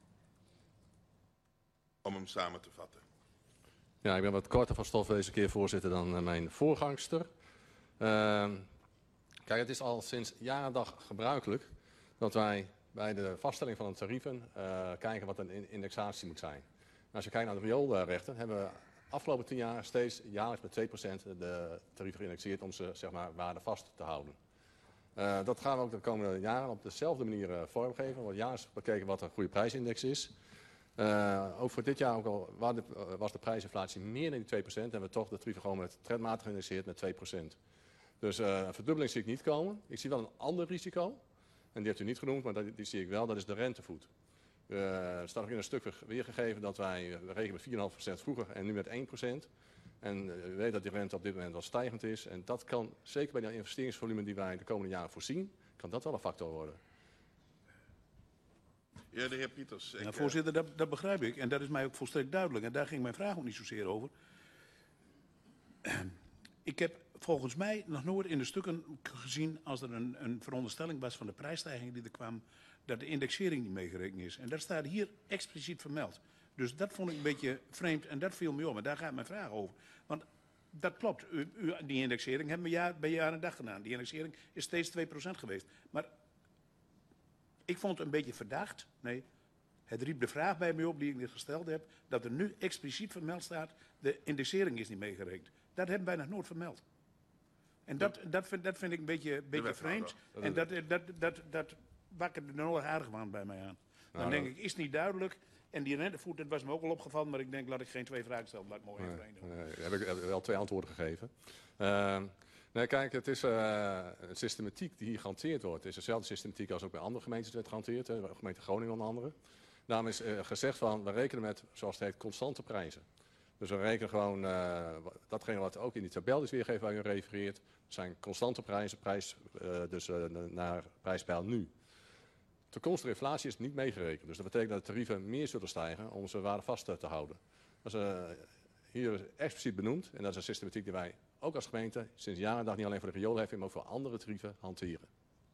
Om hem samen te vatten. Ja, ik ben wat korter van stof deze keer, voorzitter, dan uh, mijn voorgangster. Uh, kijk, het is al sinds jaren dag gebruikelijk dat wij bij de vaststelling van de tarieven uh, kijken wat een indexatie moet zijn. En als je kijkt naar de rioolrechten, hebben we afgelopen tien jaar steeds jaarlijks met twee procent de tarieven geïndexeerd om ze, zeg maar, waarde vast te houden. Uh, dat gaan we ook de komende jaren op dezelfde manier uh, vormgeven. Er wordt jaarlijks bekeken wat een goede prijsindex is. Uh, ook voor dit jaar ook al was de, uh, was de prijsinflatie meer dan die twee procent. En we toch de tarieven gewoon met trendmatig geïndexeerd met twee procent. Dus uh, een verdubbeling zie ik niet komen. Ik zie wel een ander risico. En die hebt u niet genoemd, maar dat, die zie ik wel. Dat is de rentevoet. Uh, er staat ook in een stuk weergegeven dat wij uh, rekenen met vier komma vijf procent vroeger en nu met één procent. En uh, u weet dat die rente op dit moment wel stijgend is. En dat kan, zeker bij de investeringsvolumen die wij de komende jaren voorzien, kan dat wel een factor worden. Ja, de heer Pieters. Ik, ja, voorzitter, dat, dat begrijp ik. En dat is mij ook volstrekt duidelijk. En daar ging mijn vraag ook niet zozeer over. Ik heb volgens mij nog nooit in de stukken gezien, als er een, een veronderstelling was van de prijsstijging die er kwam, dat de indexering niet meegerekend is. En dat staat hier expliciet vermeld. Dus dat vond ik een beetje vreemd en dat viel me op. En daar gaat mijn vraag over. Want dat klopt, u, u, die indexering hebben we jaar, bij jaar en dag gedaan. Die indexering is steeds twee procent geweest. Maar ik vond het een beetje verdacht. Nee, het riep de vraag bij mij op die ik niet gesteld heb, dat er nu expliciet vermeld staat, de indexering is niet meegerekend. Dat hebben wij nog nooit vermeld. En dat, dat, vind, dat vind ik een beetje, beetje vreemd. En dat, dat, dat, dat wakkert er nog aardig aan bij mij aan. Dan nou, denk ik, is niet duidelijk. En die rentevoet, dat was me ook al opgevallen, maar ik denk, laat ik geen twee vragen stellen, laat ik mooi één nee, nee, heb ik heb wel twee antwoorden gegeven. Uh, nee, kijk, het is uh, een systematiek die hier gehanteerd wordt. Het is dezelfde systematiek als ook bij andere gemeentes werd gehanteerd, hè, de gemeente Groningen onder andere. Daarom is uh, gezegd van, we rekenen met, zoals het heet, constante prijzen. Dus we rekenen gewoon, uh, datgene wat ook in die tabel is weergegeven waar u refereert, zijn constante prijzen, prijs, uh, dus uh, naar prijspeil nu. toekomstige inflatie is niet meegerekend. Dus dat betekent dat de tarieven meer zullen stijgen om ze waarde vast te houden. Dat is uh, hier expliciet benoemd en dat is een systematiek die wij ook als gemeente sinds jaren en dag niet alleen voor de rioolheffing, maar ook voor andere tarieven hanteren.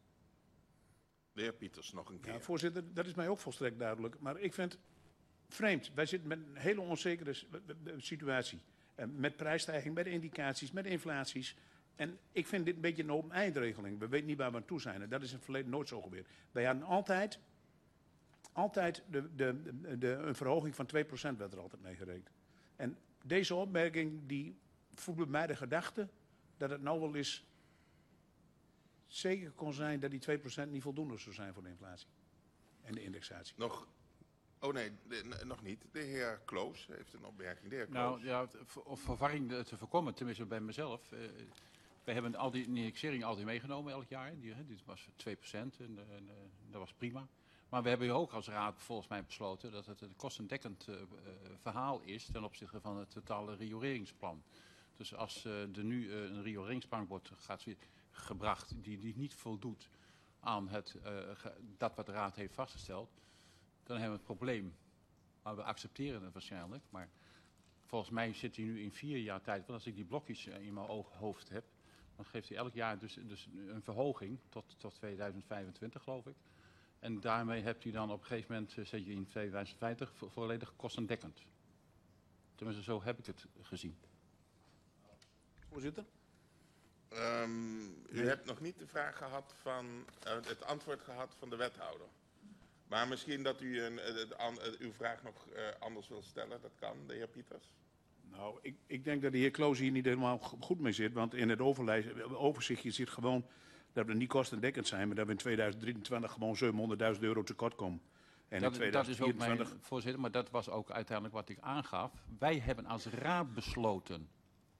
De heer Pieters, nog een keer. Ja, voorzitter, dat is mij ook volstrekt duidelijk. Maar ik vind het vreemd. Wij zitten met een hele onzekere situatie. Met prijsstijging, met indicaties, met inflaties. En ik vind dit een beetje een open eindregeling. We weten niet waar we aan toe zijn. En dat is in het verleden nooit zo gebeurd. Wij hadden altijd, altijd de, de, de, de, een verhoging van twee procent werd er altijd mee gerekend. En deze opmerking die voedt bij mij de gedachte dat het nou wel eens zeker kon zijn dat die twee procent niet voldoende zou zijn voor de inflatie en de indexatie. Nog, oh nee, de, nog niet. De heer Kloos heeft een opmerking. De heer Kloos. Nou ja, om verwarring te voorkomen, tenminste bij mezelf. Uh, wij hebben al die indexering altijd meegenomen elk jaar. Die, hè, dit was twee procent en, en uh, dat was prima. Maar we hebben hier ook als raad volgens mij besloten dat het een kostendekkend uh, uh, verhaal is ten opzichte van het totale rioleringsplan. Dus als uh, er nu uh, een rioleringsplan wordt gaat gebracht die, die niet voldoet aan het, uh, ge, dat wat de raad heeft vastgesteld, dan hebben we het probleem. Maar we accepteren het waarschijnlijk. Maar volgens mij zit hij nu in vier jaar tijd, want als ik die blokjes uh, in mijn oog, hoofd heb, dan geeft hij elk jaar dus, dus een verhoging tot, tot tweeduizend vijfentwintig geloof ik. En daarmee hebt hij dan op een gegeven moment, uh, zet je in tweeduizend vijftig vo volledig kostendekkend. Tenminste, zo heb ik het gezien. Voorzitter? Um, u nee. hebt nog niet de vraag gehad van, uh, het antwoord gehad van de wethouder. Maar misschien dat u een, uh, uh, uh, uw vraag nog uh, anders wil stellen, dat kan, de heer Pieters. Nou, ik, ik denk dat de heer Kloos hier niet helemaal goed mee zit, want in het overzichtje zit gewoon dat we niet kostendekkend zijn, maar dat we in tweeduizend drieëntwintig gewoon zevenhonderdduizend euro tekort komen. En dat, in tweeduizend vierentwintig... dat is ook mijn, voorzitter, maar dat was ook uiteindelijk wat ik aangaf. Wij hebben als raad besloten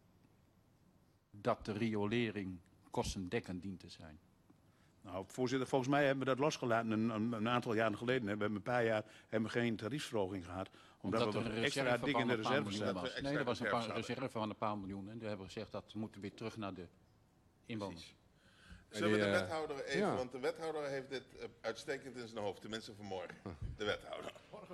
dat de riolering kostendekkend dient te zijn. Nou, voorzitter, volgens mij hebben we dat losgelaten een, een, een aantal jaren geleden. We hebben een paar jaar hebben we geen tariefsverhoging gehad. Omdat, omdat we een extra dik in de reserve hadden. Nee, er was een paar reserve van een paar miljoen. En toen hebben we gezegd dat we moeten weer terug naar de inwoners. Precies. Zullen we de wethouder even, ja. want de wethouder heeft dit uh, uitstekend in zijn hoofd, tenminste vanmorgen. De wethouder.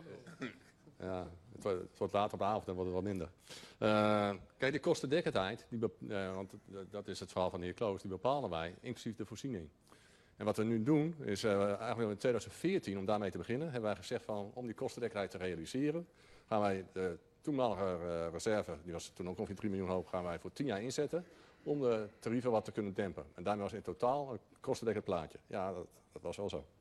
Ja, het wordt, het wordt later op de avond en wordt het wat minder. Uh, kijk, die kostendekkendheid, die uh, want dat is het verhaal van de heer Kloos, die bepalen wij, inclusief de voorziening. En wat we nu doen, is uh, eigenlijk in tweeduizend veertien, om daarmee te beginnen, hebben wij gezegd van, om die kostendekkendheid te realiseren, gaan wij de toenmalige uh, reserve, die was toen ook ongeveer drie miljoen hoog, gaan wij voor tien jaar inzetten, om de tarieven wat te kunnen dempen. En daarmee was in totaal een kostendekkend plaatje. Ja, dat, dat was wel zo.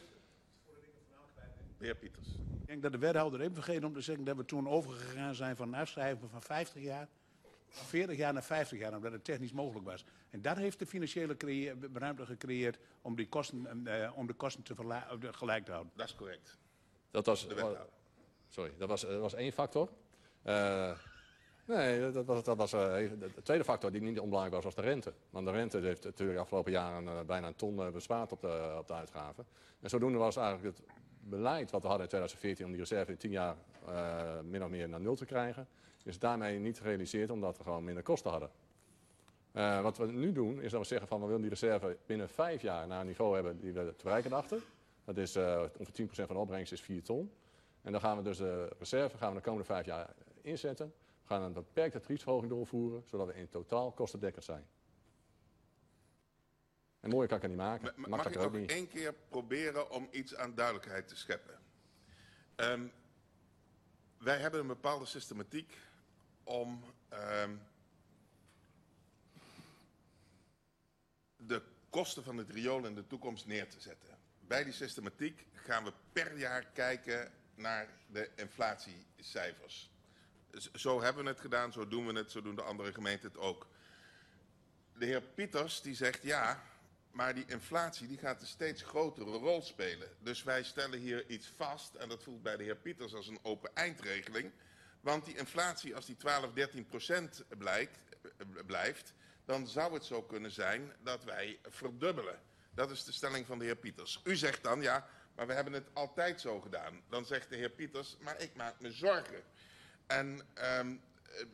De heer Pieters. Ik denk dat de wethouder even vergeten om te zeggen dat we toen overgegaan zijn van een afschrijving van vijftig jaar, veertig jaar naar vijftig jaar, omdat het technisch mogelijk was. En dat heeft de financiële ruimte gecreëerd om, die kosten, uh, om de kosten te verla- uh, gelijk te houden. Dat is correct. Dat was, sorry, dat was, dat was één factor. Uh, nee, dat was, dat was uh, de tweede factor die niet onbelangrijk was, was de rente. Want de rente heeft natuurlijk de afgelopen jaren uh, bijna een ton uh, bespaard op de, op de uitgaven. En zodoende was eigenlijk het beleid wat we hadden in tweeduizend veertien om die reserve in tien jaar uh, min of meer naar nul te krijgen, is daarmee niet gerealiseerd omdat we gewoon minder kosten hadden. Uh, wat we nu doen is dat we zeggen van we willen die reserve binnen vijf jaar naar een niveau hebben die we te bereiken dachten. Dat is uh, ongeveer tien procent van de opbrengst is vier ton. En dan gaan we dus de reserve gaan we de komende vijf jaar inzetten. We gaan een beperkte tariefsverhoging doorvoeren, zodat we in totaal kostendekkend zijn. En mooier kan ik het niet maken. Ma mag ik nog niet. één keer proberen om iets aan duidelijkheid te scheppen? Um, wij hebben een bepaalde systematiek om um, de kosten van het riool in de toekomst neer te zetten. Bij die systematiek gaan we per jaar kijken naar de inflatiecijfers. Zo hebben we het gedaan, zo doen we het, zo doen de andere gemeenten het ook. De heer Pieters die zegt ja, maar die inflatie die gaat een steeds grotere rol spelen. Dus wij stellen hier iets vast en dat voelt bij de heer Pieters als een open eindregeling. Want die inflatie, als die twaalf, dertien procent blijkt, blijft, dan zou het zo kunnen zijn dat wij verdubbelen. Dat is de stelling van de heer Pieters. U zegt dan ja, maar we hebben het altijd zo gedaan. Dan zegt de heer Pieters, maar ik maak me zorgen. En um,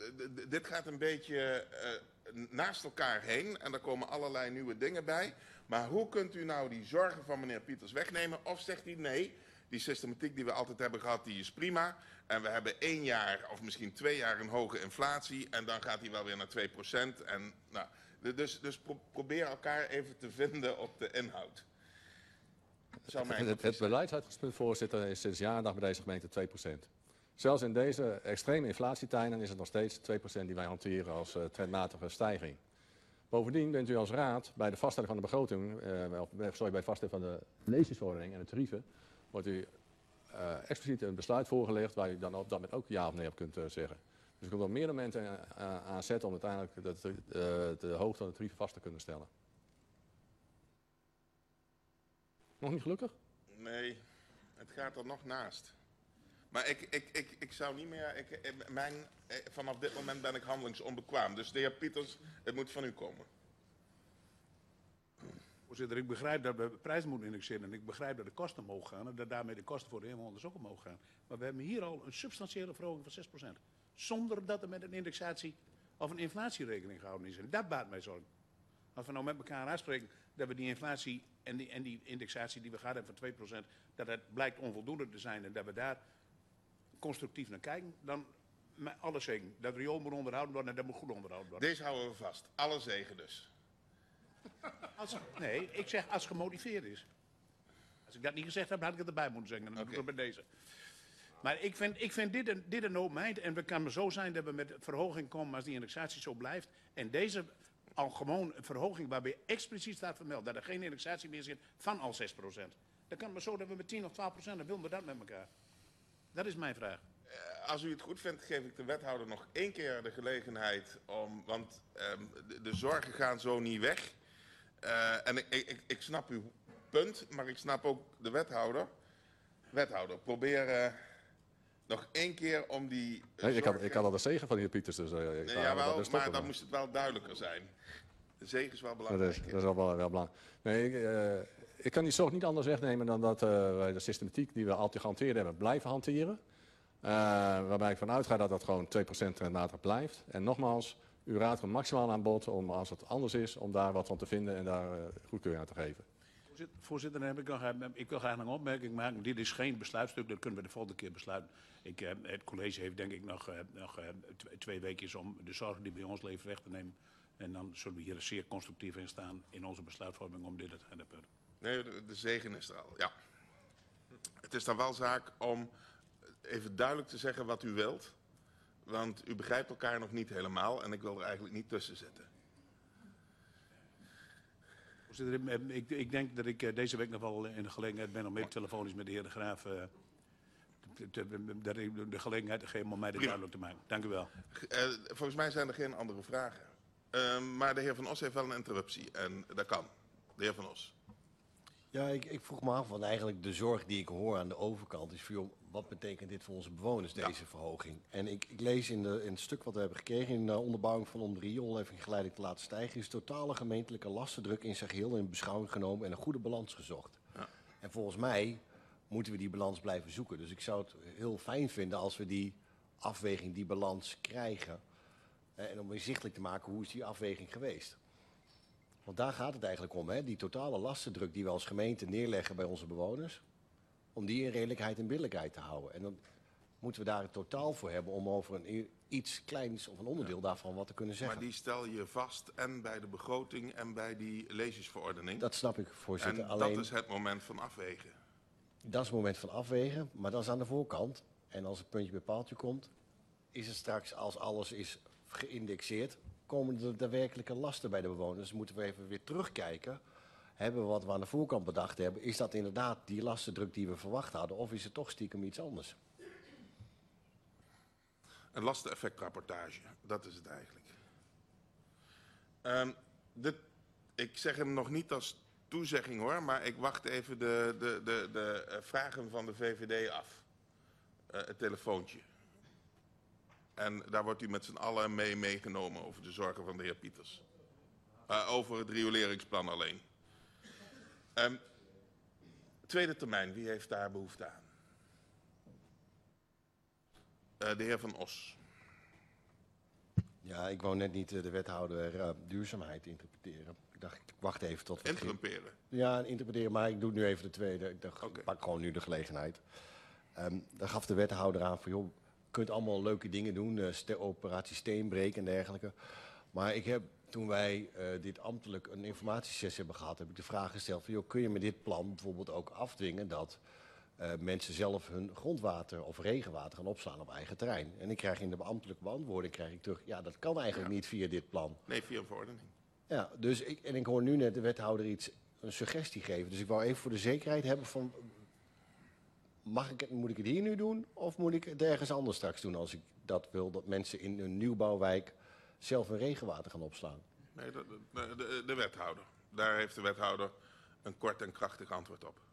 dit gaat een beetje uh, naast elkaar heen en er komen allerlei nieuwe dingen bij. Maar hoe kunt u nou die zorgen van meneer Pieters wegnemen? Of zegt hij nee, die systematiek die we altijd hebben gehad, die is prima. En we hebben één jaar of misschien twee jaar een hoge inflatie. En dan gaat hij wel weer naar twee procent. En, nou, dus dus pro probeer elkaar even te vinden op de inhoud. Zou mijn Het, het beleidsuitgangspunt, voorzitter, is sinds jarendag bij deze gemeente twee procent. Zelfs in deze extreme inflatietijden is het nog steeds twee procent die wij hanteren als uh, trendmatige stijging. Bovendien bent u als raad bij de vaststelling van de begroting, uh, of sorry, bij de vaststelling van de leesjesverordening en de tarieven, wordt u uh, expliciet een besluit voorgelegd waar u dan op dat moment ook ja of nee op kunt uh, zeggen. Dus er komt op meerdere momenten uh, aan zetten om uiteindelijk de, de, de, de hoogte van de tarieven vast te kunnen stellen. Nog niet gelukkig? Nee, het gaat er nog naast. Maar ik, ik, ik, ik zou niet meer, ik, mijn, vanaf dit moment ben ik handelingsonbekwaam. Dus de heer Pieters, het moet van u komen. Voorzitter, ik begrijp dat we prijzen moeten indexeren en ik begrijp dat de kosten omhoog gaan en dat daarmee de kosten voor de inwoners ook omhoog gaan. Maar we hebben hier al een substantiële verhoging van zes procent. Zonder dat er met een indexatie of een inflatierekening gehouden is. En dat baart mij zorgen. Als we nou met elkaar afspreken dat we die inflatie en die, en die indexatie die we gehad hebben van twee procent, dat het blijkt onvoldoende te zijn en dat we daar constructief naar kijken, dan met alle zegen. Dat riool moet onderhouden worden en dat moet goed onderhouden worden. Deze houden we vast. Alle zegen dus. Als, nee, ik zeg als gemotiveerd is. Als ik dat niet gezegd heb, had ik het erbij moeten zeggen. Dan doe ik het bij deze. Maar ik vind, ik vind dit een, dit een noodmijnd. En het kan maar zo zijn dat we met verhoging komen als die indexatie zo blijft. En deze al gewoon een verhoging waarbij expliciet staat vermeld dat er geen indexatie meer zit van al zes procent. Dan kan het maar zo dat we met tien of twaalf procent, dan willen we dat met elkaar. Dat is mijn vraag. Als u het goed vindt, geef ik de wethouder nog één keer de gelegenheid om, want um, de, de zorgen gaan zo niet weg. Uh, en ik, ik, ik snap uw punt, maar ik snap ook de wethouder. Wethouder, probeer uh, nog één keer om die uh, nee, ik, zorgen... had, ik had al de zegen van de heer Pieters, dus... Uh, nee, ik jawel, dus maar dan moest het wel duidelijker zijn. De zegen is wel belangrijk. Dat is, dat is wel, wel, wel belangrijk. Nee, ik, uh, ik kan die zorg niet anders wegnemen dan dat uh, wij de systematiek die we altijd gehanteerd hebben, blijven hanteren. Uh, waarbij ik vanuit ga dat dat gewoon twee procent trendmatig blijft. En nogmaals, u raadt er maximaal aan bod om, als het anders is, om daar wat van te vinden en daar uh, goedkeuring aan te geven. Voorzitter, voorzitter dan heb ik, nog, ik wil graag nog een opmerking maken. Dit is geen besluitstuk, dat kunnen we de volgende keer besluiten. Ik, uh, het college heeft denk ik nog, uh, nog uh, twee weken om de zorgen die bij ons leven weg te nemen. En dan zullen we hier zeer constructief in staan in onze besluitvorming om dit en dat punt. Nee, de, de zegen is er al, ja. Het is dan wel zaak om even duidelijk te zeggen wat u wilt. Want u begrijpt elkaar nog niet helemaal en ik wil er eigenlijk niet tussen zitten. Voorzitter, ik, ik denk dat ik deze week nog wel in de gelegenheid ben om even telefonisch met de heer De Graaf uh, te, te, dat ik de gelegenheid te geven om mij dit duidelijk te maken. Dank u wel. Uh, volgens mij zijn er geen andere vragen. Uh, maar de heer Van Os heeft wel een interruptie en dat kan. De heer Van Os. Ja, ik, ik vroeg me af, want eigenlijk de zorg die ik hoor aan de overkant is voor joh, wat betekent dit voor onze bewoners, deze ja. verhoging? En ik, ik lees in, de, in het stuk wat we hebben gekregen in de onderbouwing van om de rioolheffing geleidelijk te laten stijgen, is totale gemeentelijke lastendruk in zijn geheel in beschouwing genomen en een goede balans gezocht. Ja. En volgens mij moeten we die balans blijven zoeken. Dus ik zou het heel fijn vinden als we die afweging, die balans krijgen. En om inzichtelijk te maken hoe is die afweging geweest. Want daar gaat het eigenlijk om, hè? Die totale lastendruk die we als gemeente neerleggen bij onze bewoners, om die in redelijkheid en billijkheid te houden. En dan moeten we daar een totaal voor hebben om over een iets kleins of een onderdeel ja. daarvan wat te kunnen zeggen. Maar die stel je vast en bij de begroting en bij die leesjesverordening. Dat snap ik, voorzitter. En Alleen, dat is het moment van afwegen. Dat is het moment van afwegen, maar dat is aan de voorkant. En als het puntje bij paaltje komt, is het straks, als alles is geïndexeerd, komen de daadwerkelijke lasten bij de bewoners. Dus moeten we even weer terugkijken. Hebben we wat we aan de voorkant bedacht hebben, is dat inderdaad die lastendruk die we verwacht hadden, of is het toch stiekem iets anders? Een lasteneffectrapportage, dat is het eigenlijk. Um, dit, ik zeg hem nog niet als toezegging hoor, maar ik wacht even de, de, de, de vragen van de V V D af. Uh, het telefoontje. En daar wordt u met z'n allen mee meegenomen over de zorgen van de heer Pieters. Uh, over het rioleringsplan alleen. Um, tweede termijn, wie heeft daar behoefte aan? Uh, de heer Van Os. Ja, Ja, ik wou net niet uh, de wethouder uh, duurzaamheid interpreteren. Ik dacht, ik wacht even tot... Interpreteren? Ja, interpreteren, maar ik doe nu even de tweede. Ik dacht, okay. Ik pak gewoon nu de gelegenheid. Um, daar gaf de wethouder aan van, joh, je kunt allemaal leuke dingen doen. Uh, ste- operatie Steenbreek en dergelijke. Maar ik heb, toen wij uh, dit ambtelijk een informatiesessie hebben gehad, heb ik de vraag gesteld van, joh, kun je met dit plan bijvoorbeeld ook afdwingen dat uh, mensen zelf hun grondwater of regenwater gaan opslaan op eigen terrein? En ik krijg in de ambtelijke beantwoording krijg ik terug, ja, dat kan eigenlijk ja. niet via dit plan. Nee, via een verordening. Ja, dus ik, en ik hoor nu net de wethouder iets, een suggestie geven. Dus ik wou even voor de zekerheid hebben van, mag ik het, moet ik het hier nu doen of moet ik het ergens anders straks doen als ik dat wil, dat mensen in een nieuwbouwwijk zelf hun regenwater gaan opslaan? Nee, de, de, de, de wethouder. Daar heeft de wethouder een kort en krachtig antwoord op.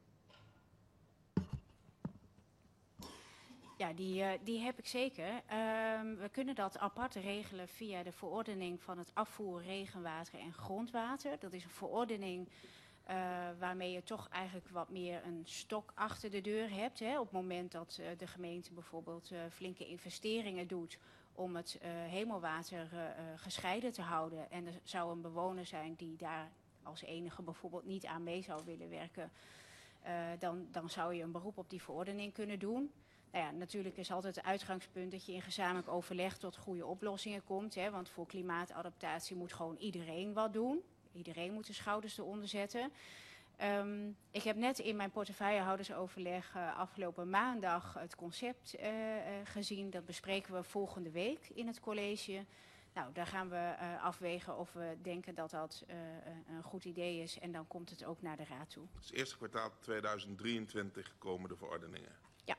Ja, die, uh, die heb ik zeker. Uh, we kunnen dat apart regelen via de verordening van het afvoer regenwater en grondwater. Dat is een verordening uh, waarmee je toch eigenlijk wat meer een stok achter de deur hebt. Hè, op het moment dat uh, de gemeente bijvoorbeeld uh, flinke investeringen doet om het uh, hemelwater uh, uh, gescheiden te houden. En er zou een bewoner zijn die daar als enige bijvoorbeeld niet aan mee zou willen werken. Uh, dan, dan zou je een beroep op die verordening kunnen doen. Nou ja, natuurlijk is altijd het uitgangspunt dat je in gezamenlijk overleg tot goede oplossingen komt. Hè, want voor klimaatadaptatie moet gewoon iedereen wat doen. Iedereen moet de schouders eronder zetten. Um, ik heb net in mijn portefeuillehoudersoverleg uh, afgelopen maandag het concept uh, uh, gezien. Dat bespreken we volgende week in het college. Nou, daar gaan we uh, afwegen of we denken dat dat uh, een goed idee is. En dan komt het ook naar de raad toe. Dus eerste kwartaal tweeduizend drieëntwintig komen de verordeningen. Ja.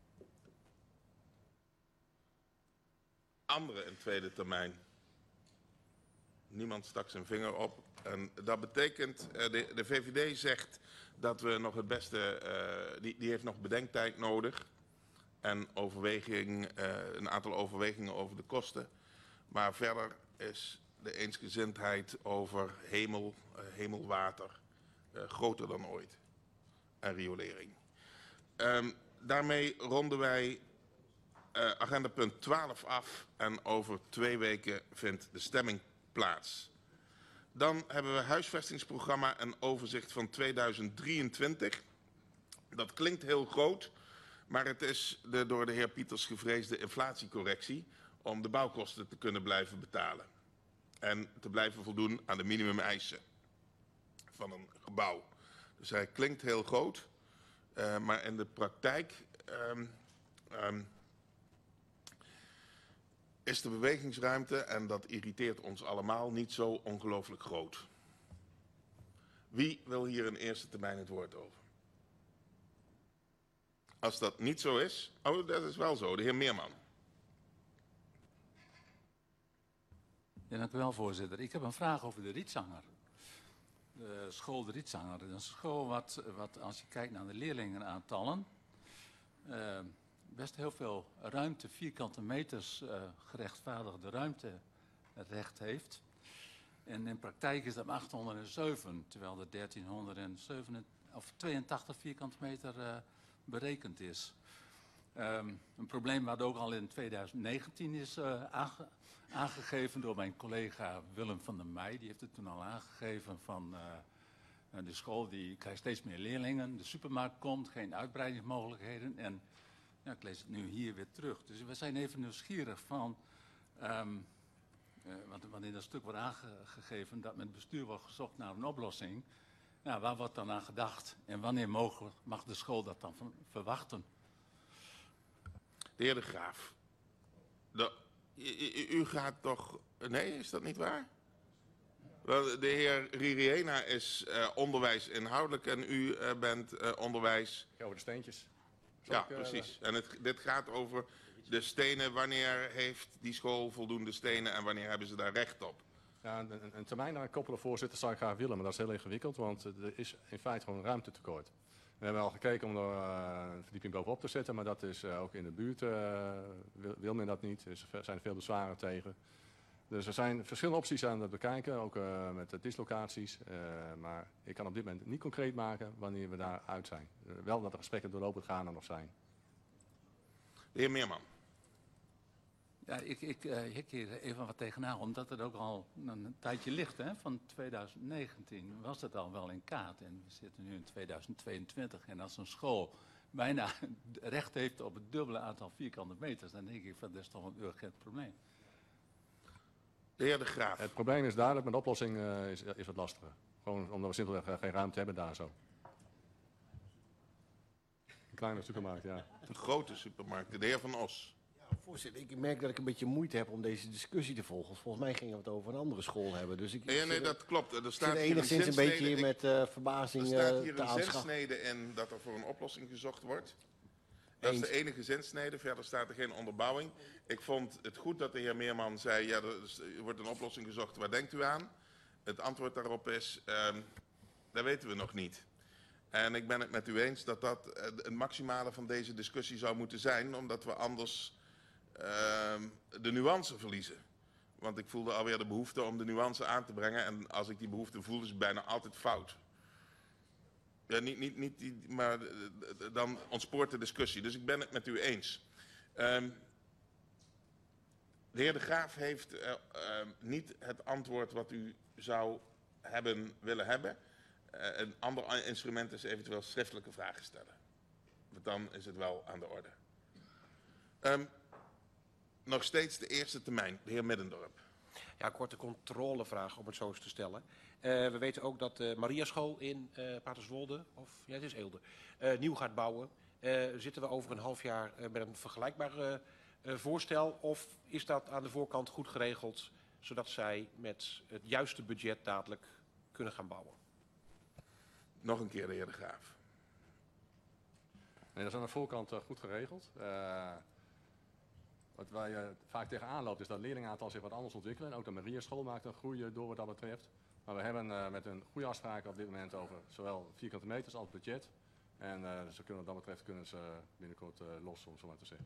Andere in tweede termijn. Niemand stak zijn vinger op. En dat betekent, uh, de, de V V D zegt dat we nog het beste, uh, die, die heeft nog bedenktijd nodig. En overweging, uh, een aantal overwegingen over de kosten. Maar verder is de eensgezindheid over hemel, uh, hemelwater uh, groter dan ooit. En riolering. Um, daarmee ronden wij uh, agenda punt twaalf af. En over twee weken vindt de stemming plaats. Dan hebben we huisvestingsprogramma en overzicht van tweeduizend drieëntwintig. Dat klinkt heel groot, maar het is de door de heer Pieters gevreesde inflatiecorrectie om de bouwkosten te kunnen blijven betalen. En te blijven voldoen aan de minimumeisen van een gebouw. Dus hij klinkt heel groot, uh, maar in de praktijk um, um, is de bewegingsruimte, en dat irriteert ons allemaal, niet zo ongelooflijk groot. Wie wil hier in eerste termijn het woord over? Als dat niet zo is, oh, dat is wel zo, de heer Meerman. Ja, dank u wel, voorzitter. Ik heb een vraag over de Rietzanger. De school de Rietzanger. Dat is een school wat, wat als je kijkt naar de leerlingenaantallen, uh, best heel veel ruimte, vierkante meters, uh, gerechtvaardigde ruimterecht heeft. En in praktijk is dat achthonderdzeven, terwijl er dertienhonderdzeven of tweeëntachtig vierkante meter uh, berekend is. Um, een probleem wat ook al in tweeduizend negentien is uh, aange aangegeven door mijn collega Willem van der Meij. Die heeft het toen al aangegeven van uh, de school die krijgt steeds meer leerlingen. De supermarkt komt, geen uitbreidingsmogelijkheden. En ja, ik lees het nu hier weer terug. Dus we zijn even nieuwsgierig van, um, uh, want, want in dat stuk wordt aangegeven dat met het bestuur wordt gezocht naar een oplossing. Nou, waar wordt dan aan gedacht en wanneer mogelijk mag de school dat dan verwachten? De heer De Graaf, de, u, u gaat toch... Nee, is dat niet waar? De heer Ririena is uh, onderwijs inhoudelijk en u uh, bent uh, onderwijs... Ja, over de steentjes. Zal ja, ik, uh, precies. En het, dit gaat over de stenen. Wanneer heeft die school voldoende stenen en wanneer hebben ze daar recht op? Ja, een, een termijn aan koppelen, voorzitter, zou ik graag willen, maar dat is heel ingewikkeld, want er is in feite gewoon een ruimtetekort. We hebben al gekeken om er uh, een verdieping bovenop te zetten, maar dat is uh, ook in de buurt, uh, wil, wil men dat niet. Dus er zijn veel bezwaren tegen. Dus er zijn verschillende opties aan het bekijken, ook uh, met de dislocaties. Uh, maar ik kan op dit moment niet concreet maken wanneer we daar uit zijn. Uh, wel dat de gesprekken doorlopend gaan en nog zijn. De heer Meerman. Ja, ik, ik uh, hik hier even wat tegenaan, omdat het ook al een tijdje ligt. Hè? Van twintig negentien was het al wel in kaart. En we zitten nu in tweeduizend tweeëntwintig. En als een school bijna recht heeft op het dubbele aantal vierkante meters, dan denk ik van dat is toch een urgent probleem. De heer De Graaf. Het probleem is duidelijk, maar de oplossing uh, is, is wat lastiger. Gewoon omdat we simpelweg uh, geen ruimte hebben daar zo. Een kleine supermarkt, ja. Een grote supermarkt. De heer Van Os. Ja, voorzitter, ik merk dat ik een beetje moeite heb om deze discussie te volgen. Volgens mij gingen we het over een andere school hebben. Dus ik, Ja, nee, dat klopt. Er staat zit hier enigszins een beetje hier ik, met uh, verbazing Er staat uh, hier te een aanschaffen. zinsnede in dat er voor een oplossing gezocht wordt. Dat is de enige zinsnede, verder staat er geen onderbouwing. Ik vond het goed dat de heer Meerman zei, ja, er, is, er wordt een oplossing gezocht, waar denkt u aan? Het antwoord daarop is, um, dat weten we nog niet. En ik ben het met u eens dat dat uh, het maximale van deze discussie zou moeten zijn, omdat we anders uh, de nuance verliezen. Want ik voelde alweer de behoefte om de nuance aan te brengen en als ik die behoefte voel is het bijna altijd fout. Ja, niet, niet, niet die, maar dan ontspoort de discussie. Dus ik ben het met u eens. Um, de heer De Graaf heeft uh, uh, niet het antwoord wat u zou hebben willen hebben. Uh, een ander instrument is eventueel schriftelijke vragen stellen. Want dan is het wel aan de orde. Um, nog steeds de eerste termijn, de heer Middendorp. Ja, korte controlevraag om het zo eens te stellen. Uh, we weten ook dat de Mariaschool in uh, Paterswolde, of ja, het is Eelde, uh, nieuw gaat bouwen. Uh, zitten we over een half jaar uh, met een vergelijkbaar uh, uh, voorstel? Of is dat aan de voorkant goed geregeld, zodat zij met het juiste budget dadelijk kunnen gaan bouwen? Nog een keer de heer De Graaf. Nee, dat is aan de voorkant uh, goed geregeld. Uh, Wat wij uh, vaak tegenaan loopt is dat leerlingenaantal zich wat anders ontwikkelen. En ook de Mariaschool maakt een groei door wat dat betreft. Maar we hebben uh, met een goede afspraken op dit moment over zowel vierkante meters als budget. En uh, ze kunnen, wat dat betreft kunnen ze binnenkort uh, los, om zo maar te zeggen.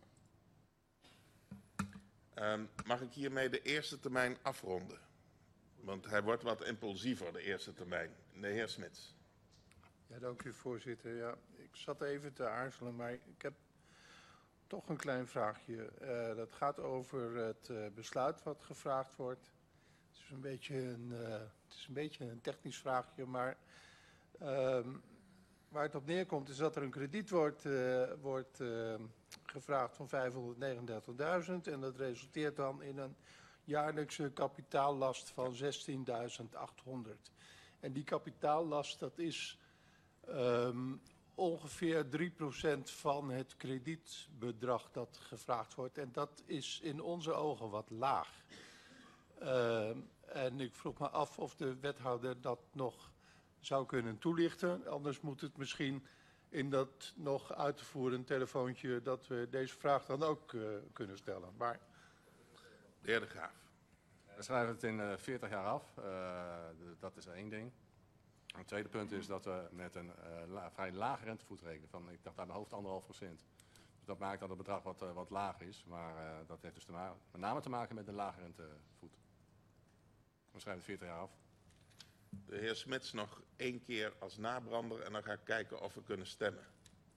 Um, mag ik hiermee de eerste termijn afronden? Want hij wordt wat impulsiever, de eerste termijn. De heer Smits. Ja, dank u voorzitter. Ja, ik zat even te aarzelen, maar ik heb toch een klein vraagje. Uh, dat gaat over het uh, besluit wat gevraagd wordt. Het is een beetje een, uh, het is een, beetje een technisch vraagje, maar uh, waar het op neerkomt is dat er een krediet wordt, uh, wordt uh, gevraagd van vijfhonderdnegenendertigduizend en dat resulteert dan in een jaarlijkse kapitaallast van zestienduizend achthonderd. En die kapitaallast, dat is um, ongeveer drie procent van het kredietbedrag dat gevraagd wordt. En dat is in onze ogen wat laag. Uh, en ik vroeg me af of de wethouder dat nog zou kunnen toelichten. Anders moet het misschien in dat nog uit te voeren telefoontje dat we deze vraag dan ook uh, kunnen stellen. Maar... De heer De Graaf. We schrijven het in uh, veertig jaar af. Uh, de, dat is één ding. Het tweede punt is dat we met een uh, la, vrij lage rentevoet rekenen. Van, ik dacht aan de hoofd anderhalf procent. Dus dat maakt dat het bedrag wat, uh, wat lager is. Maar uh, dat heeft dus te ma met name te maken met de lage rentevoet. We schrijven het veertig jaar af. De heer Smits nog één keer als nabrander en dan ga ik kijken of we kunnen stemmen.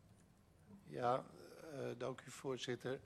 Ja, uh, dank u voorzitter.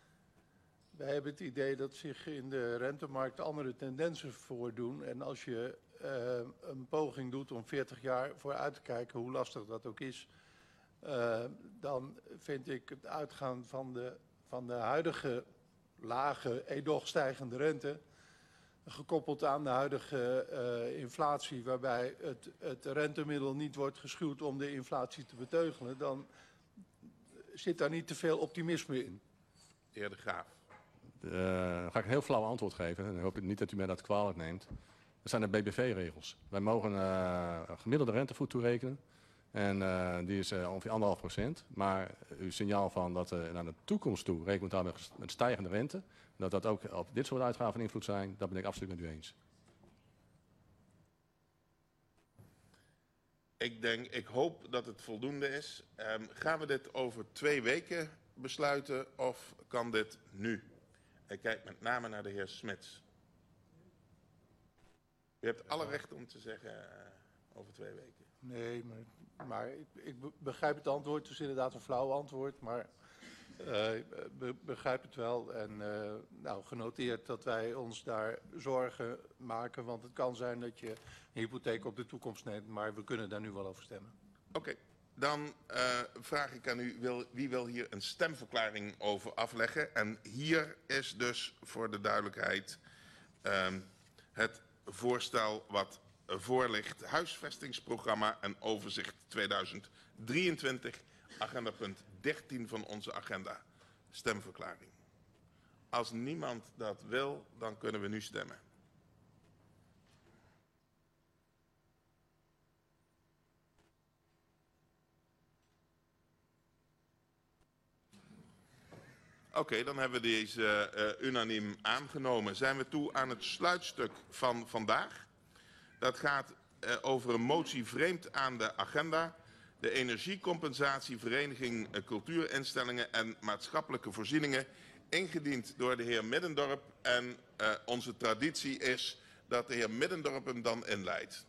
Wij hebben het idee dat zich in de rentemarkt andere tendensen voordoen. En als je uh, een poging doet om veertig jaar vooruit te kijken, hoe lastig dat ook is, uh, dan vind ik het uitgaan van de, van de huidige lage, edoch stijgende rente, gekoppeld aan de huidige uh, inflatie, waarbij het, het rentemiddel niet wordt geschuwd om de inflatie te beteugelen, dan zit daar niet te veel optimisme in. De heer De Graaf. Uh, dan ga ik een heel flauw antwoord geven. En ik hoop niet dat u mij dat kwalijk neemt. Dat zijn de B B V-regels. Wij mogen uh, een gemiddelde rentevoet toerekenen. En uh, die is uh, ongeveer anderhalf procent. Maar uw signaal van dat uh, naar de toekomst toe rekent daar met, met stijgende rente. Dat dat ook op dit soort uitgaven van invloed zijn, dat ben ik absoluut met u eens. Ik denk, ik hoop dat het voldoende is. Um, gaan we dit over twee weken besluiten of kan dit nu? Ik kijk met name naar de heer Smits. U hebt alle recht om te zeggen uh, over twee weken. Nee, maar, maar ik, ik begrijp het antwoord. Het is inderdaad een flauw antwoord. Maar Uh, be begrijp het wel en uh, nou, genoteerd dat wij ons daar zorgen maken. Want het kan zijn dat je een hypotheek op de toekomst neemt, maar we kunnen daar nu wel over stemmen. Oké, okay. Dan uh, vraag ik aan u, wil, wie wil hier een stemverklaring over afleggen? En hier is dus voor de duidelijkheid uh, het voorstel wat voor ligt. Huisvestingsprogramma en overzicht tweeduizend drieëntwintig, agenda punt dertien van onze agenda. Stemverklaring. Als niemand dat wil, dan kunnen we nu stemmen. Oké, okay, dan hebben we deze uh, unaniem aangenomen. Zijn we toe aan het sluitstuk van vandaag. Dat gaat uh, over een motie vreemd aan de agenda. De energiecompensatievereniging uh, cultuurinstellingen en maatschappelijke voorzieningen. Ingediend door de heer Middendorp. En uh, onze traditie is dat de heer Middendorp hem dan inleidt.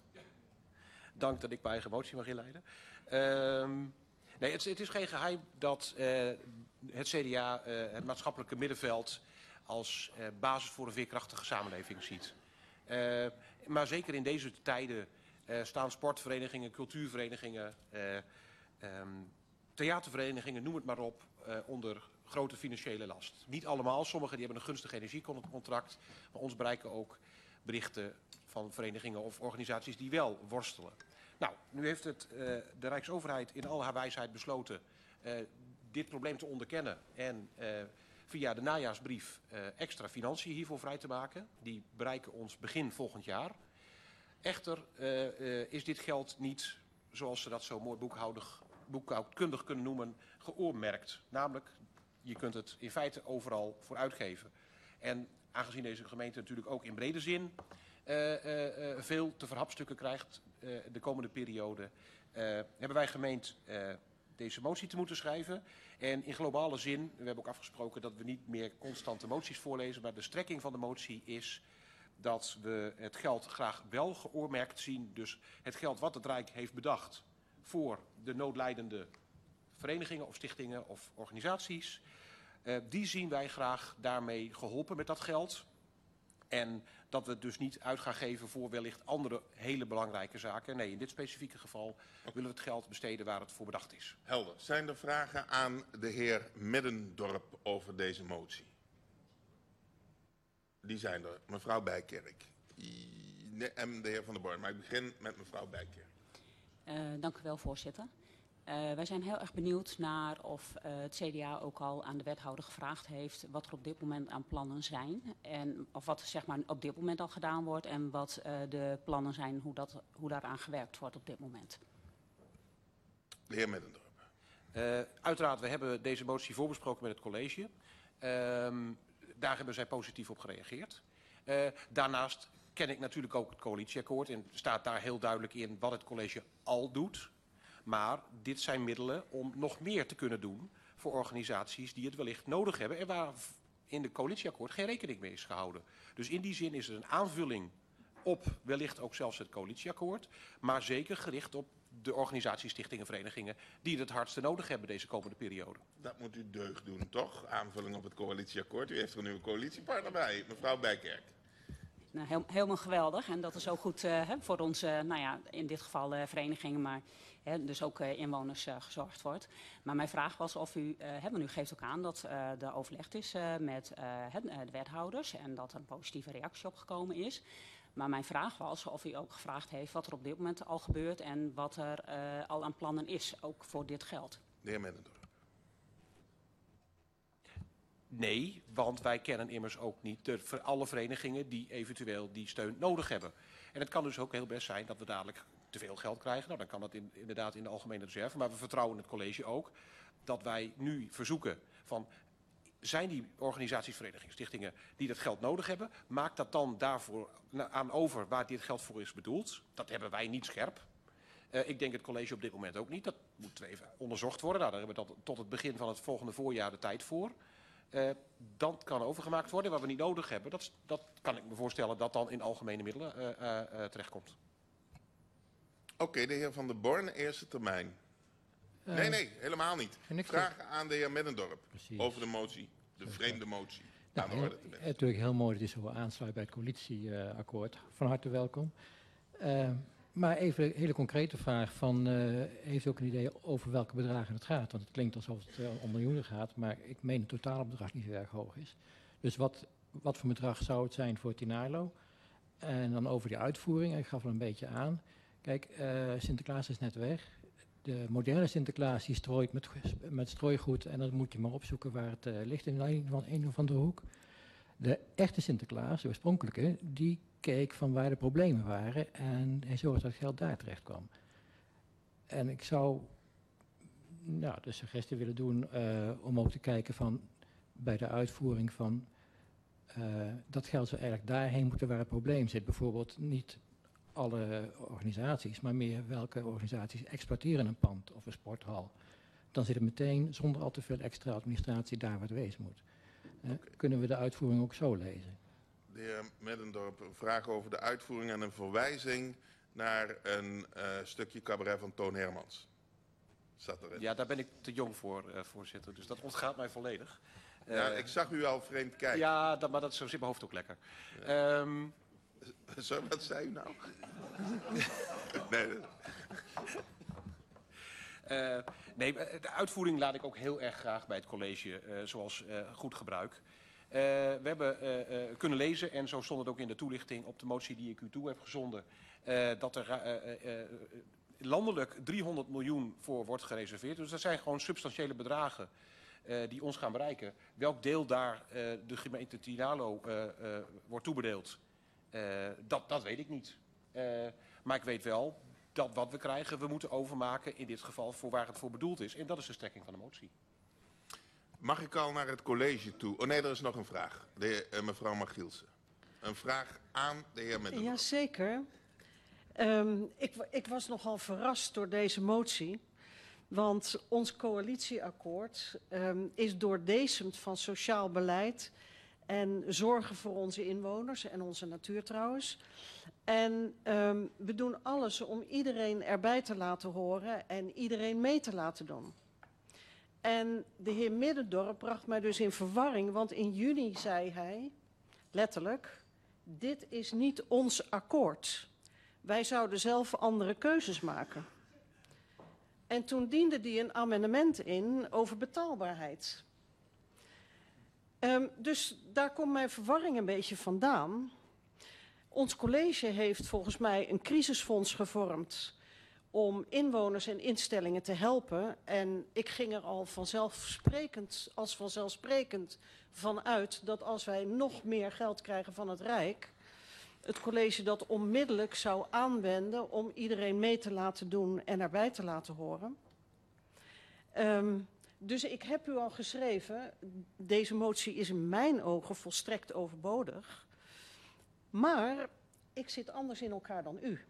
Dank dat ik mijn eigen motie mag inleiden. Uh, nee, het, het is geen geheim dat uh, het C D A uh, het maatschappelijke middenveld als uh, basis voor een veerkrachtige samenleving ziet. Uh, maar zeker in deze tijden uh, staan sportverenigingen, cultuurverenigingen, uh, um, theaterverenigingen, noem het maar op, uh, onder grote financiële last. Niet allemaal, sommigen die hebben een gunstig energiecontract, maar ons bereiken ook berichten van verenigingen of organisaties die wel worstelen. Nou, nu heeft het, uh, de Rijksoverheid in al haar wijsheid besloten uh, dit probleem te onderkennen en uh, via de najaarsbrief uh, extra financiën hiervoor vrij te maken. Die bereiken ons begin volgend jaar. Echter uh, uh, is dit geld niet, zoals ze dat zo mooi boekhoudig, boekhoudkundig kunnen noemen, geoormerkt. Namelijk, je kunt het in feite overal voor uitgeven. En aangezien deze gemeente natuurlijk ook in brede zin uh, uh, uh, veel te verhapstukken krijgt uh, de komende periode, uh, hebben wij gemeend uh, deze motie te moeten schrijven. En in globale zin, we hebben ook afgesproken dat we niet meer constante moties voorlezen, maar de strekking van de motie is dat we het geld graag wel geoormerkt zien. Dus het geld wat het Rijk heeft bedacht voor de noodlijdende verenigingen of stichtingen of organisaties, uh, die zien wij graag daarmee geholpen met dat geld. En dat we het dus niet uit gaan geven voor wellicht andere hele belangrijke zaken. Nee, in dit specifieke geval willen we het geld besteden waar het voor bedacht is. Helder. Zijn er vragen aan de heer Middendorp over deze motie? Die zijn er. Mevrouw Bijkerk. En de heer Van der Born. Maar ik begin met mevrouw Bijkerk. Uh, dank u wel, voorzitter. Uh, wij zijn heel erg benieuwd naar of uh, het C D A ook al aan de wethouder gevraagd heeft wat er op dit moment aan plannen zijn. En, of wat zeg maar, op dit moment al gedaan wordt en wat uh, de plannen zijn, hoe, dat, hoe daaraan gewerkt wordt op dit moment. De heer Middendorp. Uh, uiteraard, we hebben deze motie voorbesproken met het college. Uh, daar hebben zij positief op gereageerd. Uh, daarnaast ken ik natuurlijk ook het coalitieakkoord en staat daar heel duidelijk in wat het college al doet. Maar dit zijn middelen om nog meer te kunnen doen voor organisaties die het wellicht nodig hebben en waar in de coalitieakkoord geen rekening mee is gehouden. Dus in die zin is het een aanvulling op wellicht ook zelfs het coalitieakkoord, maar zeker gericht op de organisaties, stichtingen, verenigingen die het het hardste nodig hebben deze komende periode. Dat moet u deugd doen, toch? Aanvulling op het coalitieakkoord. U heeft er een nieuwe coalitiepartner bij, mevrouw Bijkerk. Nou, heel, helemaal geweldig en dat is ook goed uh, hè, voor onze, nou ja, in dit geval uh, verenigingen, maar hè, dus ook uh, inwoners uh, gezorgd wordt. Maar mijn vraag was of u, uh, hè, want u geeft ook aan dat uh, er overlegd is uh, met uh, de wethouders en dat er een positieve reactie op gekomen is. Maar mijn vraag was of u ook gevraagd heeft wat er op dit moment al gebeurt en wat er uh, al aan plannen is, ook voor dit geld. De heer Middendorp. Nee, want wij kennen immers ook niet de, voor alle verenigingen die eventueel die steun nodig hebben. En het kan dus ook heel best zijn dat we dadelijk te veel geld krijgen. Nou, dan kan dat in, inderdaad in de algemene reserve. Maar we vertrouwen het college ook dat wij nu verzoeken van, zijn die organisaties, verenigingen, stichtingen die dat geld nodig hebben, maak dat dan daarvoor aan over waar dit geld voor is bedoeld. Dat hebben wij niet scherp. Uh, ik denk het college op dit moment ook niet. Dat moet even onderzocht worden. Nou, daar hebben we dat tot het begin van het volgende voorjaar de tijd voor. Uh, dat kan overgemaakt worden. Wat we niet nodig hebben, dat, dat kan ik me voorstellen dat dan in algemene middelen uh, uh, uh, terechtkomt. Oké, okay, de heer Van der Born, eerste termijn. Uh, nee, nee, helemaal niet. ik Vragen aan de heer Middendorp Precies. over de motie, de vreemde motie. Nou, aan de orde te heel, nemen. natuurlijk heel mooi dat dit zo aansluit bij het coalitieakkoord. Van harte welkom. Uh, maar even een hele concrete vraag. Van, uh, heeft u ook een idee over welke bedragen het gaat? Want het klinkt alsof het uh, om miljoenen gaat, maar ik meen het totale bedrag niet zo erg hoog is. Dus wat, wat voor bedrag zou het zijn voor Tinalo? En dan over die uitvoering, ik gaf al een beetje aan. Kijk, uh, Sinterklaas is net weg. De moderne Sinterklaas die strooit met, met strooigoed en dan moet je maar opzoeken waar het uh, ligt in een, van een of andere hoek. De echte Sinterklaas, de oorspronkelijke, die keek van waar de problemen waren en hij zorgde dat het geld daar terecht kwam. En ik zou nou, de suggestie willen doen uh, om ook te kijken van bij de uitvoering van uh, dat geld zou eigenlijk daarheen moeten waar het probleem zit. Bijvoorbeeld niet alle organisaties, maar meer welke organisaties exploiteren een pand of een sporthal. Dan zit het meteen zonder al te veel extra administratie daar waar het wezen moet. Uh, okay. Kunnen we de uitvoering ook zo lezen? De heer Middendorp, een vraag over de uitvoering en een verwijzing naar een uh, stukje cabaret van Toon Hermans. Zat erin. Ja, daar ben ik te jong voor, uh, voorzitter, dus dat ontgaat mij volledig. Ja, uh, ik zag u al vreemd kijken. Ja, dat, maar dat zo zit mijn hoofd ook lekker. Ja. Um, Zo, wat zei u nou? nee. Uh, nee, de uitvoering laat ik ook heel erg graag bij het college, uh, zoals uh, goed gebruik. Uh, we hebben uh, uh, kunnen lezen, en zo stond het ook in de toelichting op de motie die ik u toe heb gezonden, uh, dat er uh, uh, uh, landelijk driehonderd miljoen voor wordt gereserveerd. Dus dat zijn gewoon substantiële bedragen uh, die ons gaan bereiken. Welk deel daar uh, de gemeente Tinalo uh, uh, wordt toebedeeld, uh, dat, dat weet ik niet. Uh, maar ik weet wel dat wat we krijgen, we moeten overmaken in dit geval voor waar het voor bedoeld is. En dat is de strekking van de motie. Mag ik al naar het college toe? Oh nee, er is nog een vraag. De heer, uh, mevrouw Margielsen. Een vraag aan de heer Middendorp. Jazeker. Um, ik, ik was nogal verrast door deze motie. Want ons coalitieakkoord um, is doordezemd van sociaal beleid en zorgen voor onze inwoners en onze natuur trouwens. En um, we doen alles om iedereen erbij te laten horen en iedereen mee te laten doen. En de heer Middendorp bracht mij dus in verwarring, want in juni zei hij, letterlijk, dit is niet ons akkoord. Wij zouden zelf andere keuzes maken. En toen diende hij een amendement in over betaalbaarheid. Um, dus daar komt mijn verwarring een beetje vandaan. Ons college heeft volgens mij een crisisfonds gevormd om inwoners en instellingen te helpen. En ik ging er al vanzelfsprekend, als vanzelfsprekend van uit dat als wij nog meer geld krijgen van het Rijk, het college dat onmiddellijk zou aanwenden om iedereen mee te laten doen en erbij te laten horen. Um, dus ik heb u al geschreven, deze motie is in mijn ogen volstrekt overbodig. Maar ik zit anders in elkaar dan u.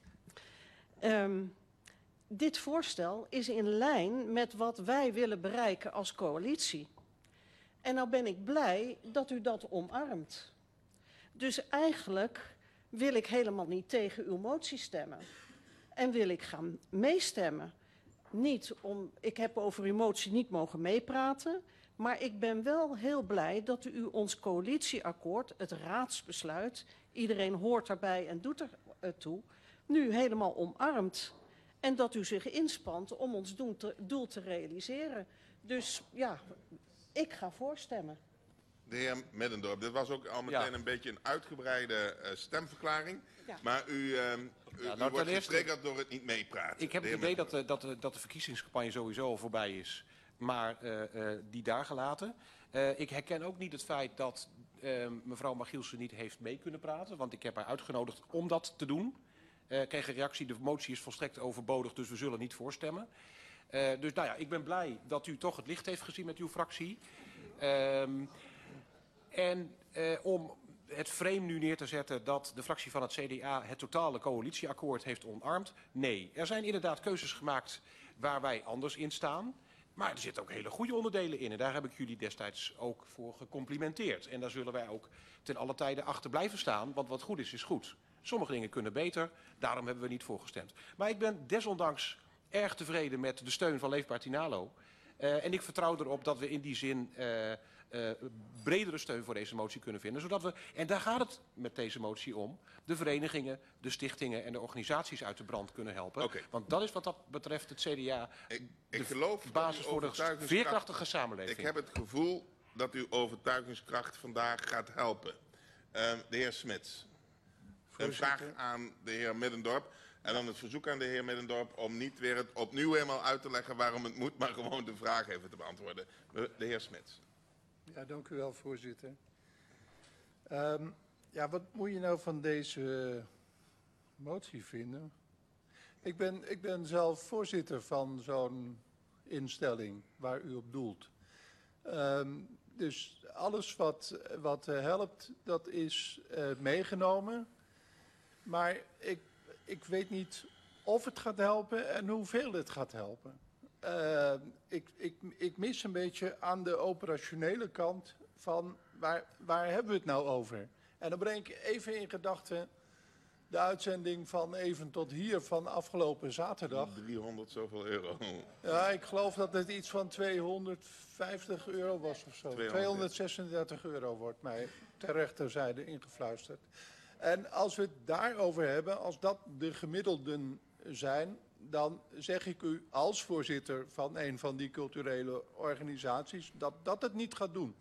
Um, dit voorstel is in lijn met wat wij willen bereiken als coalitie. En nou ben ik blij dat u dat omarmt. Dus eigenlijk wil ik helemaal niet tegen uw motie stemmen. En wil ik gaan meestemmen. Niet om, ik heb over uw motie niet mogen meepraten. Maar ik ben wel heel blij dat u ons coalitieakkoord, het raadsbesluit, iedereen hoort daarbij en doet er toe, nu helemaal omarmt. En dat u zich inspant om ons doel te, doel te realiseren. Dus ja, ik ga voorstemmen. De heer Middendorp, dit was ook al meteen ja. een beetje een uitgebreide uh, stemverklaring. Ja. Maar u, uh, u, ja, nou, u wordt getriggerd door het niet meepraten. Ik heb het idee dat de, dat, de, dat de verkiezingscampagne sowieso al voorbij is. Maar uh, uh, die daar gelaten. Uh, ik herken ook niet het feit dat uh, mevrouw Margielsen niet heeft mee kunnen praten. Want ik heb haar uitgenodigd om dat te doen. Uh, ik kreeg een reactie, de motie is volstrekt overbodig, dus we zullen niet voorstemmen. Uh, dus nou ja, ik ben blij dat u toch het licht heeft gezien met uw fractie. Um, en uh, om het frame nu neer te zetten dat de fractie van het C D A het totale coalitieakkoord heeft omarmd. Nee, er zijn inderdaad keuzes gemaakt waar wij anders in staan. Maar er zitten ook hele goede onderdelen in. En daar heb ik jullie destijds ook voor gecomplimenteerd. En daar zullen wij ook ten alle tijde achter blijven staan. Want wat goed is, is goed. Sommige dingen kunnen beter. Daarom hebben we niet voor gestemd. Maar ik ben desondanks erg tevreden met de steun van Leefbaar Tinalo. Uh, en ik vertrouw erop dat we in die zin uh, uh, bredere steun voor deze motie kunnen vinden. Zodat we, en daar gaat het met deze motie om, de verenigingen, de stichtingen en de organisaties uit de brand kunnen helpen. Okay. Want dat is wat dat betreft het C D A ik, de ik geloof basis voor de veerkrachtige samenleving. Ik heb het gevoel dat uw overtuigingskracht vandaag gaat helpen. Uh, de heer Smits. Een vraag aan de heer Middendorp. En dan het verzoek aan de heer Middendorp om niet weer het opnieuw helemaal uit te leggen waarom het moet, maar gewoon de vraag even te beantwoorden. De heer Smits. Ja, dank u wel, voorzitter. Um, ja, wat moet je nou van deze motie vinden? Ik ben, ik ben zelf voorzitter van zo'n instelling waar u op doelt. Um, dus alles wat, wat helpt, dat is uh, meegenomen. Maar ik, ik weet niet of het gaat helpen en hoeveel het gaat helpen. Uh, ik, ik, ik mis een beetje aan de operationele kant van waar, waar hebben we het nou over? En dan breng ik even in gedachten de uitzending van Even tot Hier van afgelopen zaterdag. driehonderd zoveel euro. Ja, ik geloof dat het iets van tweehonderdvijftig euro was of zo. tweehonderdzesendertig euro wordt mij ter rechterzijde ingefluisterd. En als we het daarover hebben, als dat de gemiddelden zijn, dan zeg ik u als voorzitter van een van die culturele organisaties dat dat het niet gaat doen.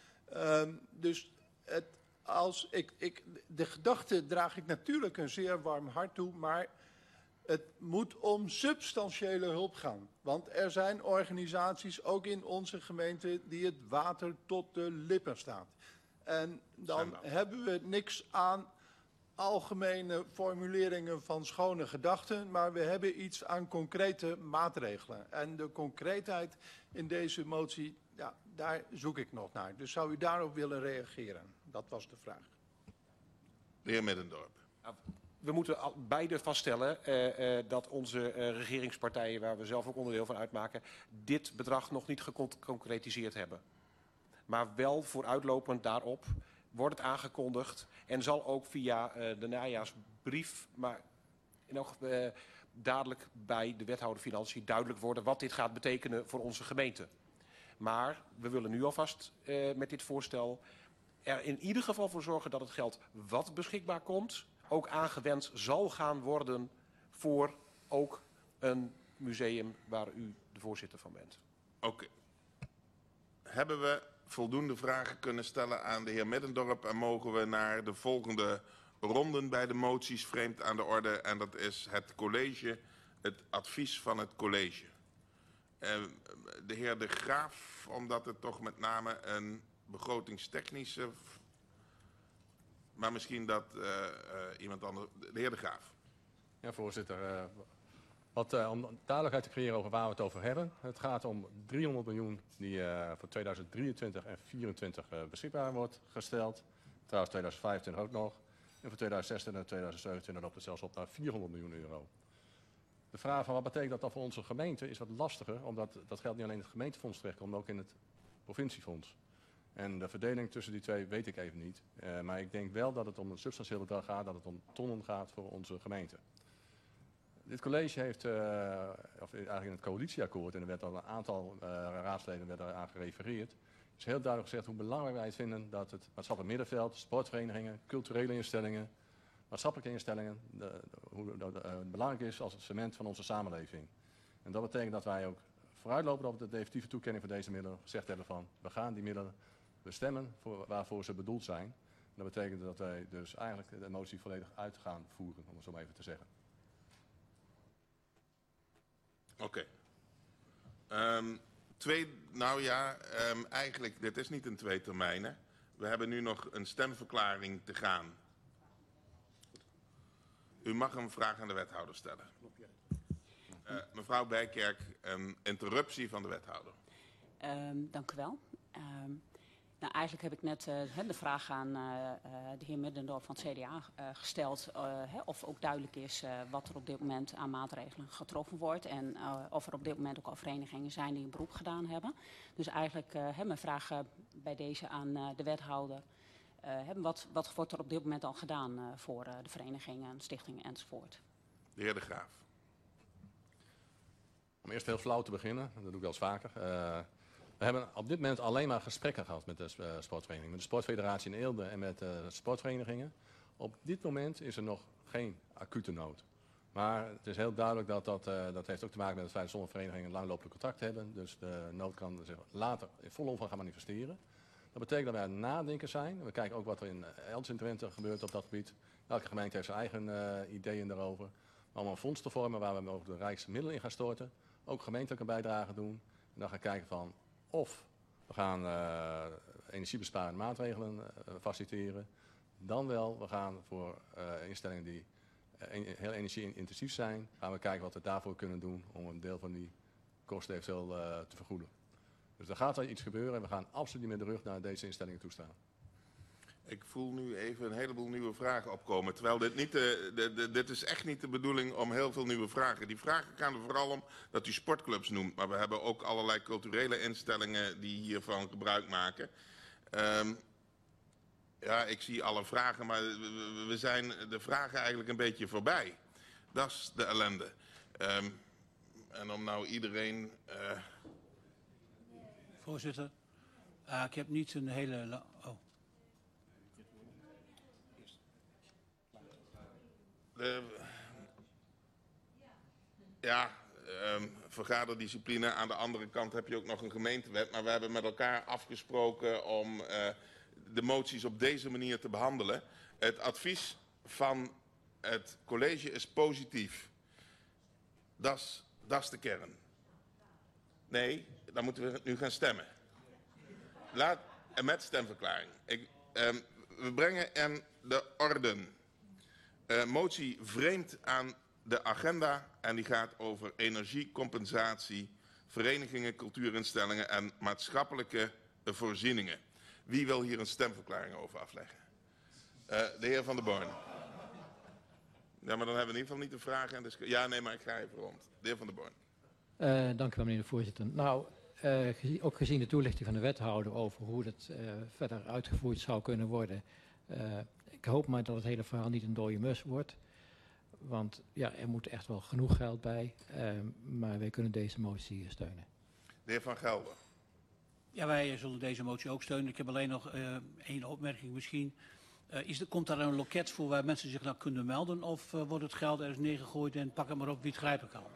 Um, dus het, als ik, ik, de gedachte draag ik natuurlijk een zeer warm hart toe, maar het moet om substantiële hulp gaan. Want er zijn organisaties, ook in onze gemeente, die het water tot de lippen staat. En dan hebben we niks aan algemene formuleringen van schone gedachten, maar we hebben iets aan concrete maatregelen. En de concreetheid in deze motie, ja, daar zoek ik nog naar. Dus zou u daarop willen reageren? Dat was de vraag. De heer Middendorp. We moeten beide vaststellen uh, uh, dat onze uh, regeringspartijen, waar we zelf ook onderdeel van uitmaken, dit bedrag nog niet geconcretiseerd hebben. Maar wel vooruitlopend daarop wordt het aangekondigd en zal ook via uh, de najaarsbrief, maar nog uh, dadelijk bij de wethouder Financiën duidelijk worden wat dit gaat betekenen voor onze gemeente. Maar we willen nu alvast uh, met dit voorstel er in ieder geval voor zorgen dat het geld wat beschikbaar komt ook aangewend zal gaan worden voor ook een museum waar u de voorzitter van bent. Oké. Okay. Hebben we voldoende vragen kunnen stellen aan de heer Middendorp en mogen we naar de volgende ronden bij de moties vreemd aan de orde. En dat is het college, het advies van het college. Uh, de heer De Graaf, omdat het toch met name een begrotingstechnische, maar misschien dat uh, uh, iemand anders, de heer De Graaf. Ja, voorzitter. Uh, wat, uh, om duidelijkheid te creëren over waar we het over hebben. Het gaat om driehonderd miljoen die uh, voor tweeduizend drieëntwintig en tweeduizend vierentwintig uh, beschikbaar wordt gesteld. Trouwens tweeduizend vijfentwintig ook nog. En voor tweeduizend zesentwintig en tweeduizend zevenentwintig loopt het zelfs op naar vierhonderd miljoen euro. De vraag van wat betekent dat dan voor onze gemeente is wat lastiger, omdat dat geld niet alleen in het gemeentefonds terechtkomt, maar ook in het provinciefonds. En de verdeling tussen die twee weet ik even niet. Uh, maar ik denk wel dat het om een substantieel bedrag gaat, dat het om tonnen gaat voor onze gemeente. Dit college heeft, uh, of eigenlijk in het coalitieakkoord, en er werd al een aantal uh, raadsleden werd aan gerefereerd, is heel duidelijk gezegd hoe belangrijk wij het vinden dat het maatschappelijk middenveld, sportverenigingen, culturele instellingen, maatschappelijke instellingen, de, de, hoe dat uh, belangrijk is als het cement van onze samenleving. En dat betekent dat wij ook vooruitlopend op de definitieve toekenning van deze middelen gezegd hebben van, we gaan die middelen bestemmen voor, waarvoor ze bedoeld zijn. En dat betekent dat wij dus eigenlijk de motie volledig uit gaan voeren, om het zo maar even te zeggen. Oké. Okay. Um, twee, nou ja, um, eigenlijk, dit is niet in twee termijnen. We hebben nu nog een stemverklaring te gaan. U mag een vraag aan de wethouder stellen. Uh, mevrouw Bijkerk, een interruptie van de wethouder. Um, dank u wel. Um, nou, eigenlijk heb ik net uh, de vraag aan uh, uh, de heer Middendorp van het C D A uh, gesteld. Uh, hè, of ook duidelijk is uh, wat er op dit moment aan maatregelen getroffen wordt. En uh, of er op dit moment ook al verenigingen zijn die een beroep gedaan hebben. Dus eigenlijk uh, hè, mijn vraag uh, bij deze aan uh, de wethouder. Uh, hè, wat, wat wordt er op dit moment al gedaan uh, voor uh, de verenigingen, stichtingen enzovoort? De heer De Graaf. om eerst heel flauw te beginnen, dat doe ik wel eens vaker. Uh, we hebben op dit moment alleen maar gesprekken gehad met de uh, sportvereniging, met de sportfederatie in Eelde en met uh, sportverenigingen. Op dit moment is er nog geen acute nood. Maar het is heel duidelijk dat dat, uh, dat heeft ook te maken met het feit dat sommige verenigingen een langlopend contract hebben. Dus de nood kan zich later in volle omvang gaan manifesteren. Dat betekent dat wij aan het nadenken zijn. We kijken ook wat er in, uh, elders in Twente gebeurt op dat gebied. Elke gemeente heeft zijn eigen uh, ideeën daarover. Maar om een fonds te vormen waar we over de rijkste middelen in gaan storten. Ook gemeentelijke bijdrage doen. En dan gaan kijken van of we gaan uh, energiebesparende maatregelen uh, faciliteren. Dan wel, we gaan voor uh, instellingen die uh, heel energie-intensief zijn, gaan we kijken wat we daarvoor kunnen doen om een deel van die kosten eventueel uh, te vergoeden. Dus er gaat er iets gebeuren en we gaan absoluut niet met de rug naar deze instellingen toestaan. Ik voel nu even een heleboel nieuwe vragen opkomen. Terwijl dit, niet de, de, de, dit is echt niet de bedoeling om heel veel nieuwe vragen. Die vragen gaan er vooral om dat u sportclubs noemt. Maar we hebben ook allerlei culturele instellingen die hiervan gebruik maken. Um, ja, ik zie alle vragen, maar we, we zijn de vragen eigenlijk een beetje voorbij. Dat is de ellende. Um, en om nou iedereen... Uh... Voorzitter, uh, ik heb niet een hele... Oh. De, ja, um, vergaderdiscipline. Aan de andere kant heb je ook nog een gemeentewet. Maar we hebben met elkaar afgesproken om uh, de moties op deze manier te behandelen. Het advies van het college is positief. Dat is de kern. Nee, dan moeten we nu gaan stemmen. Laat, en met stemverklaring. Ik, um, we brengen in de orde... Uh, motie vreemd aan de agenda en die gaat over energiecompensatie, verenigingen, cultuurinstellingen en maatschappelijke uh, voorzieningen. Wie wil hier een stemverklaring over afleggen? Uh, de heer Van der Born. Ja, maar dan hebben we in ieder geval niet de vragen en de... Ja, nee, maar ik ga even rond. De heer Van der Born. Uh, dank u wel, meneer de voorzitter. Nou, uh, gezien, ook gezien de toelichting van de wethouder over hoe het uh, verder uitgevoerd zou kunnen worden... Uh, Ik hoop maar dat het hele verhaal niet een dode mus wordt. Want ja, er moet echt wel genoeg geld bij. Uh, maar wij kunnen deze motie steunen. De heer Van Gelder. Ja, wij zullen deze motie ook steunen. Ik heb alleen nog uh, één opmerking misschien. Uh, is er, komt daar een loket voor waar mensen zich nou kunnen melden? Of uh, wordt het geld ergens neergegooid en pak het maar op wie het grijpen kan?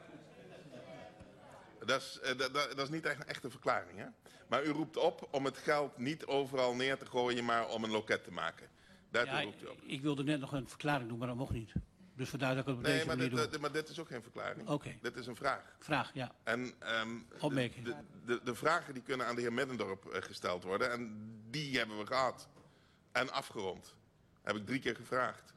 Dat is, uh, dat, dat is niet echt een echte verklaring, hè? Maar u roept op om het geld niet overal neer te gooien, maar om een loket te maken. Daartoe Ja, roept u op. Ik wilde net nog een verklaring doen, maar dat mocht niet. Dus vandaar dat ik het op Nee, deze maar manier dit, doe. maar dit is ook geen verklaring. Oké. Okay. Dit is een vraag. Vraag, ja. En um, Opmerking. De, de, de vragen die kunnen aan de heer Middendorp uh, gesteld worden. En die hebben we gehad. En afgerond. Heb ik drie keer gevraagd.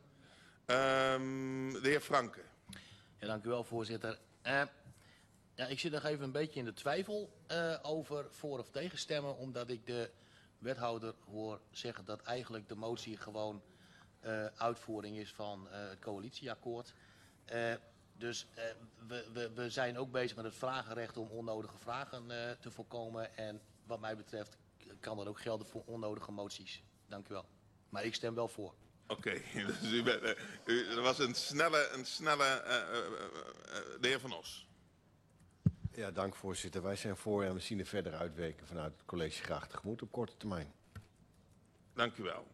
Um, de heer Franke. Ja, dank u wel, voorzitter. Uh, ja, ik zit nog even een beetje in de twijfel uh, over voor of tegen stemmen. Omdat ik de wethouder hoor zeggen dat eigenlijk de motie gewoon uh, uitvoering is van uh, het coalitieakkoord. Uh, dus uh, we, we, we zijn ook bezig met het vragenrecht om onnodige vragen uh, te voorkomen. En wat mij betreft kan dat ook gelden voor onnodige moties. Dank u wel. Maar ik stem wel voor. Oké, okay, dus u bent, uh, u, er was een snelle, een snelle uh, uh, uh, uh, de heer Van Os. Ja, dank voorzitter. Wij zijn voor en we zien er verder uitwerken vanuit het college graag tegemoet op korte termijn. Dank u wel.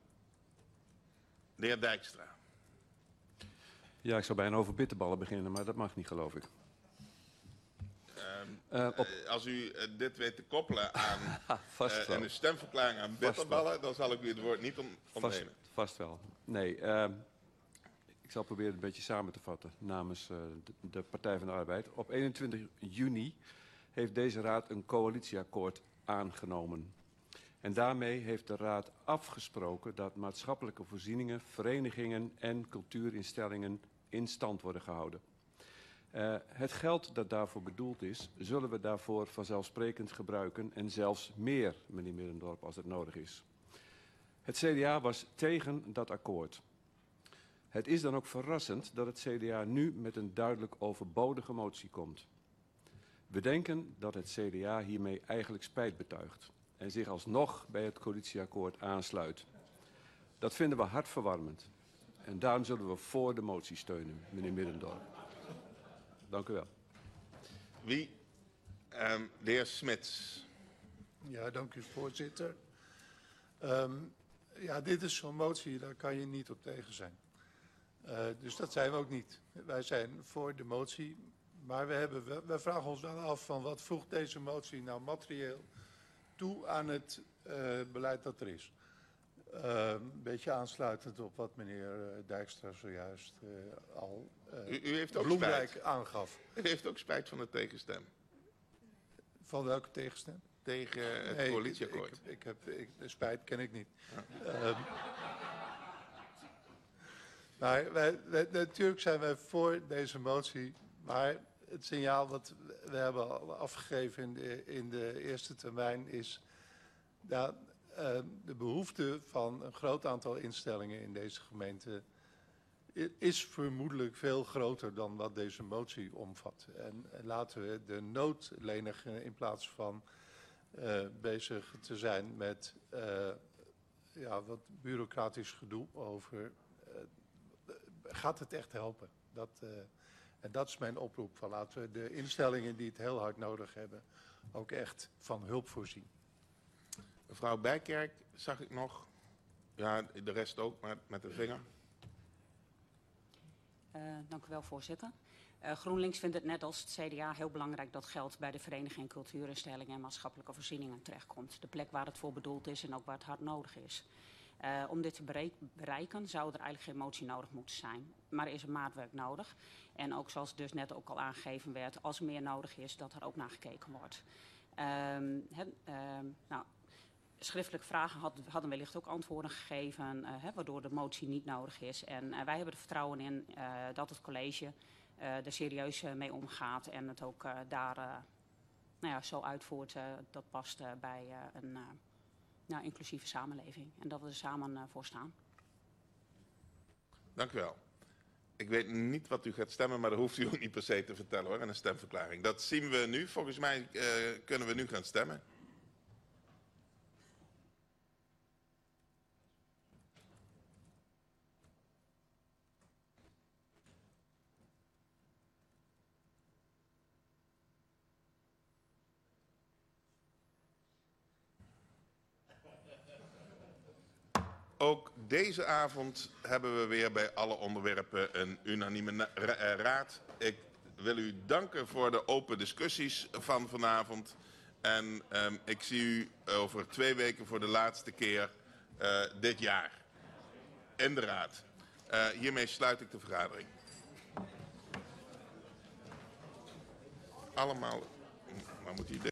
De heer Dijkstra. Ja, ik zou bijna over bitterballen beginnen, maar dat mag niet, geloof ik. Um, uh, op... uh, als u uh, dit weet te koppelen aan uh, en een stemverklaring aan bitterballen, dan zal ik u het woord niet om, ontnemen. Vast, vast wel. Nee, uh, ik zal proberen het een beetje samen te vatten namens uh, de, de Partij van de Arbeid. Op eenentwintig juni heeft deze raad een coalitieakkoord aangenomen. En daarmee heeft de raad afgesproken dat maatschappelijke voorzieningen, verenigingen en cultuurinstellingen in stand worden gehouden. Uh, het geld dat daarvoor bedoeld is, zullen we daarvoor vanzelfsprekend gebruiken en zelfs meer, meneer Middendorp, als het nodig is. Het C D A was tegen dat akkoord. Het is dan ook verrassend dat het C D A nu met een duidelijk overbodige motie komt. We denken dat het C D A hiermee eigenlijk spijt betuigt en zich alsnog bij het coalitieakkoord aansluit. Dat vinden we hartverwarmend en daarom zullen we voor de motie steunen, meneer Middendorp. Dank u wel. Wie Um, de heer Smits. Ja, dank u voorzitter. Um, ja, dit is zo'n motie, daar kan je niet op tegen zijn. Uh, dus dat zijn we ook niet. Wij zijn voor de motie, maar we hebben, wij vragen ons wel af van wat voegt deze motie nou materieel toe aan het uh, beleid dat er is. Uh, een beetje aansluitend op wat meneer uh, Dijkstra zojuist uh, al uh, u, u heeft ook bloemrijk spijt. aangaf. U heeft ook spijt van de tegenstem. Van welke tegenstem? Tegen het nee, coalitieakkoord. Ik, ik heb, ik, de spijt ken ik niet. Ja. Um, maar wij, wij, natuurlijk zijn wij voor deze motie, maar het signaal wat we hebben al afgegeven in de, in de eerste termijn is dat uh, de behoefte van een groot aantal instellingen in deze gemeente is vermoedelijk veel groter dan wat deze motie omvat. En, en laten we de nood lenigen in plaats van uh, bezig te zijn met uh, ja, wat bureaucratisch gedoe over uh, gaat het echt helpen? Dat, uh, en dat is mijn oproep. Van laten we de instellingen die het heel hard nodig hebben ook echt van hulp voorzien. Mevrouw Bijkerk zag ik nog. Ja, de rest ook, maar met de vinger. Uh, dank u wel, voorzitter. Uh, GroenLinks vindt het net als het C D A heel belangrijk dat geld bij de Vereniging Cultuurinstellingen en Maatschappelijke Voorzieningen terechtkomt. De plek waar het voor bedoeld is en ook waar het hard nodig is. Uh, om dit te bereiken zou er eigenlijk geen motie nodig moeten zijn. Maar er is een maatwerk nodig. En ook zoals dus net ook al aangegeven werd, als er meer nodig is, dat er ook naar gekeken wordt. Um, he, um, nou, schriftelijke vragen had, hadden wellicht ook antwoorden gegeven, uh, he, waardoor de motie niet nodig is. En uh, wij hebben er vertrouwen in uh, dat het college uh, er serieus uh, mee omgaat en het ook uh, daar uh, nou ja, zo uitvoert. Uh, dat past uh, bij uh, een uh, nou, inclusieve samenleving. En dat we er samen uh, voor staan. Dank u wel. Ik weet niet wat u gaat stemmen, maar dat hoeft u ook niet per se te vertellen hoor, in een stemverklaring. Dat zien we nu. Volgens mij uh, kunnen we nu gaan stemmen. Ook deze avond hebben we weer bij alle onderwerpen een unanieme ra raad. Ik wil u danken voor de open discussies van vanavond. En um, ik zie u over twee weken voor de laatste keer uh, dit jaar in de raad. Uh, hiermee sluit ik de vergadering. Allemaal, maar moet u dit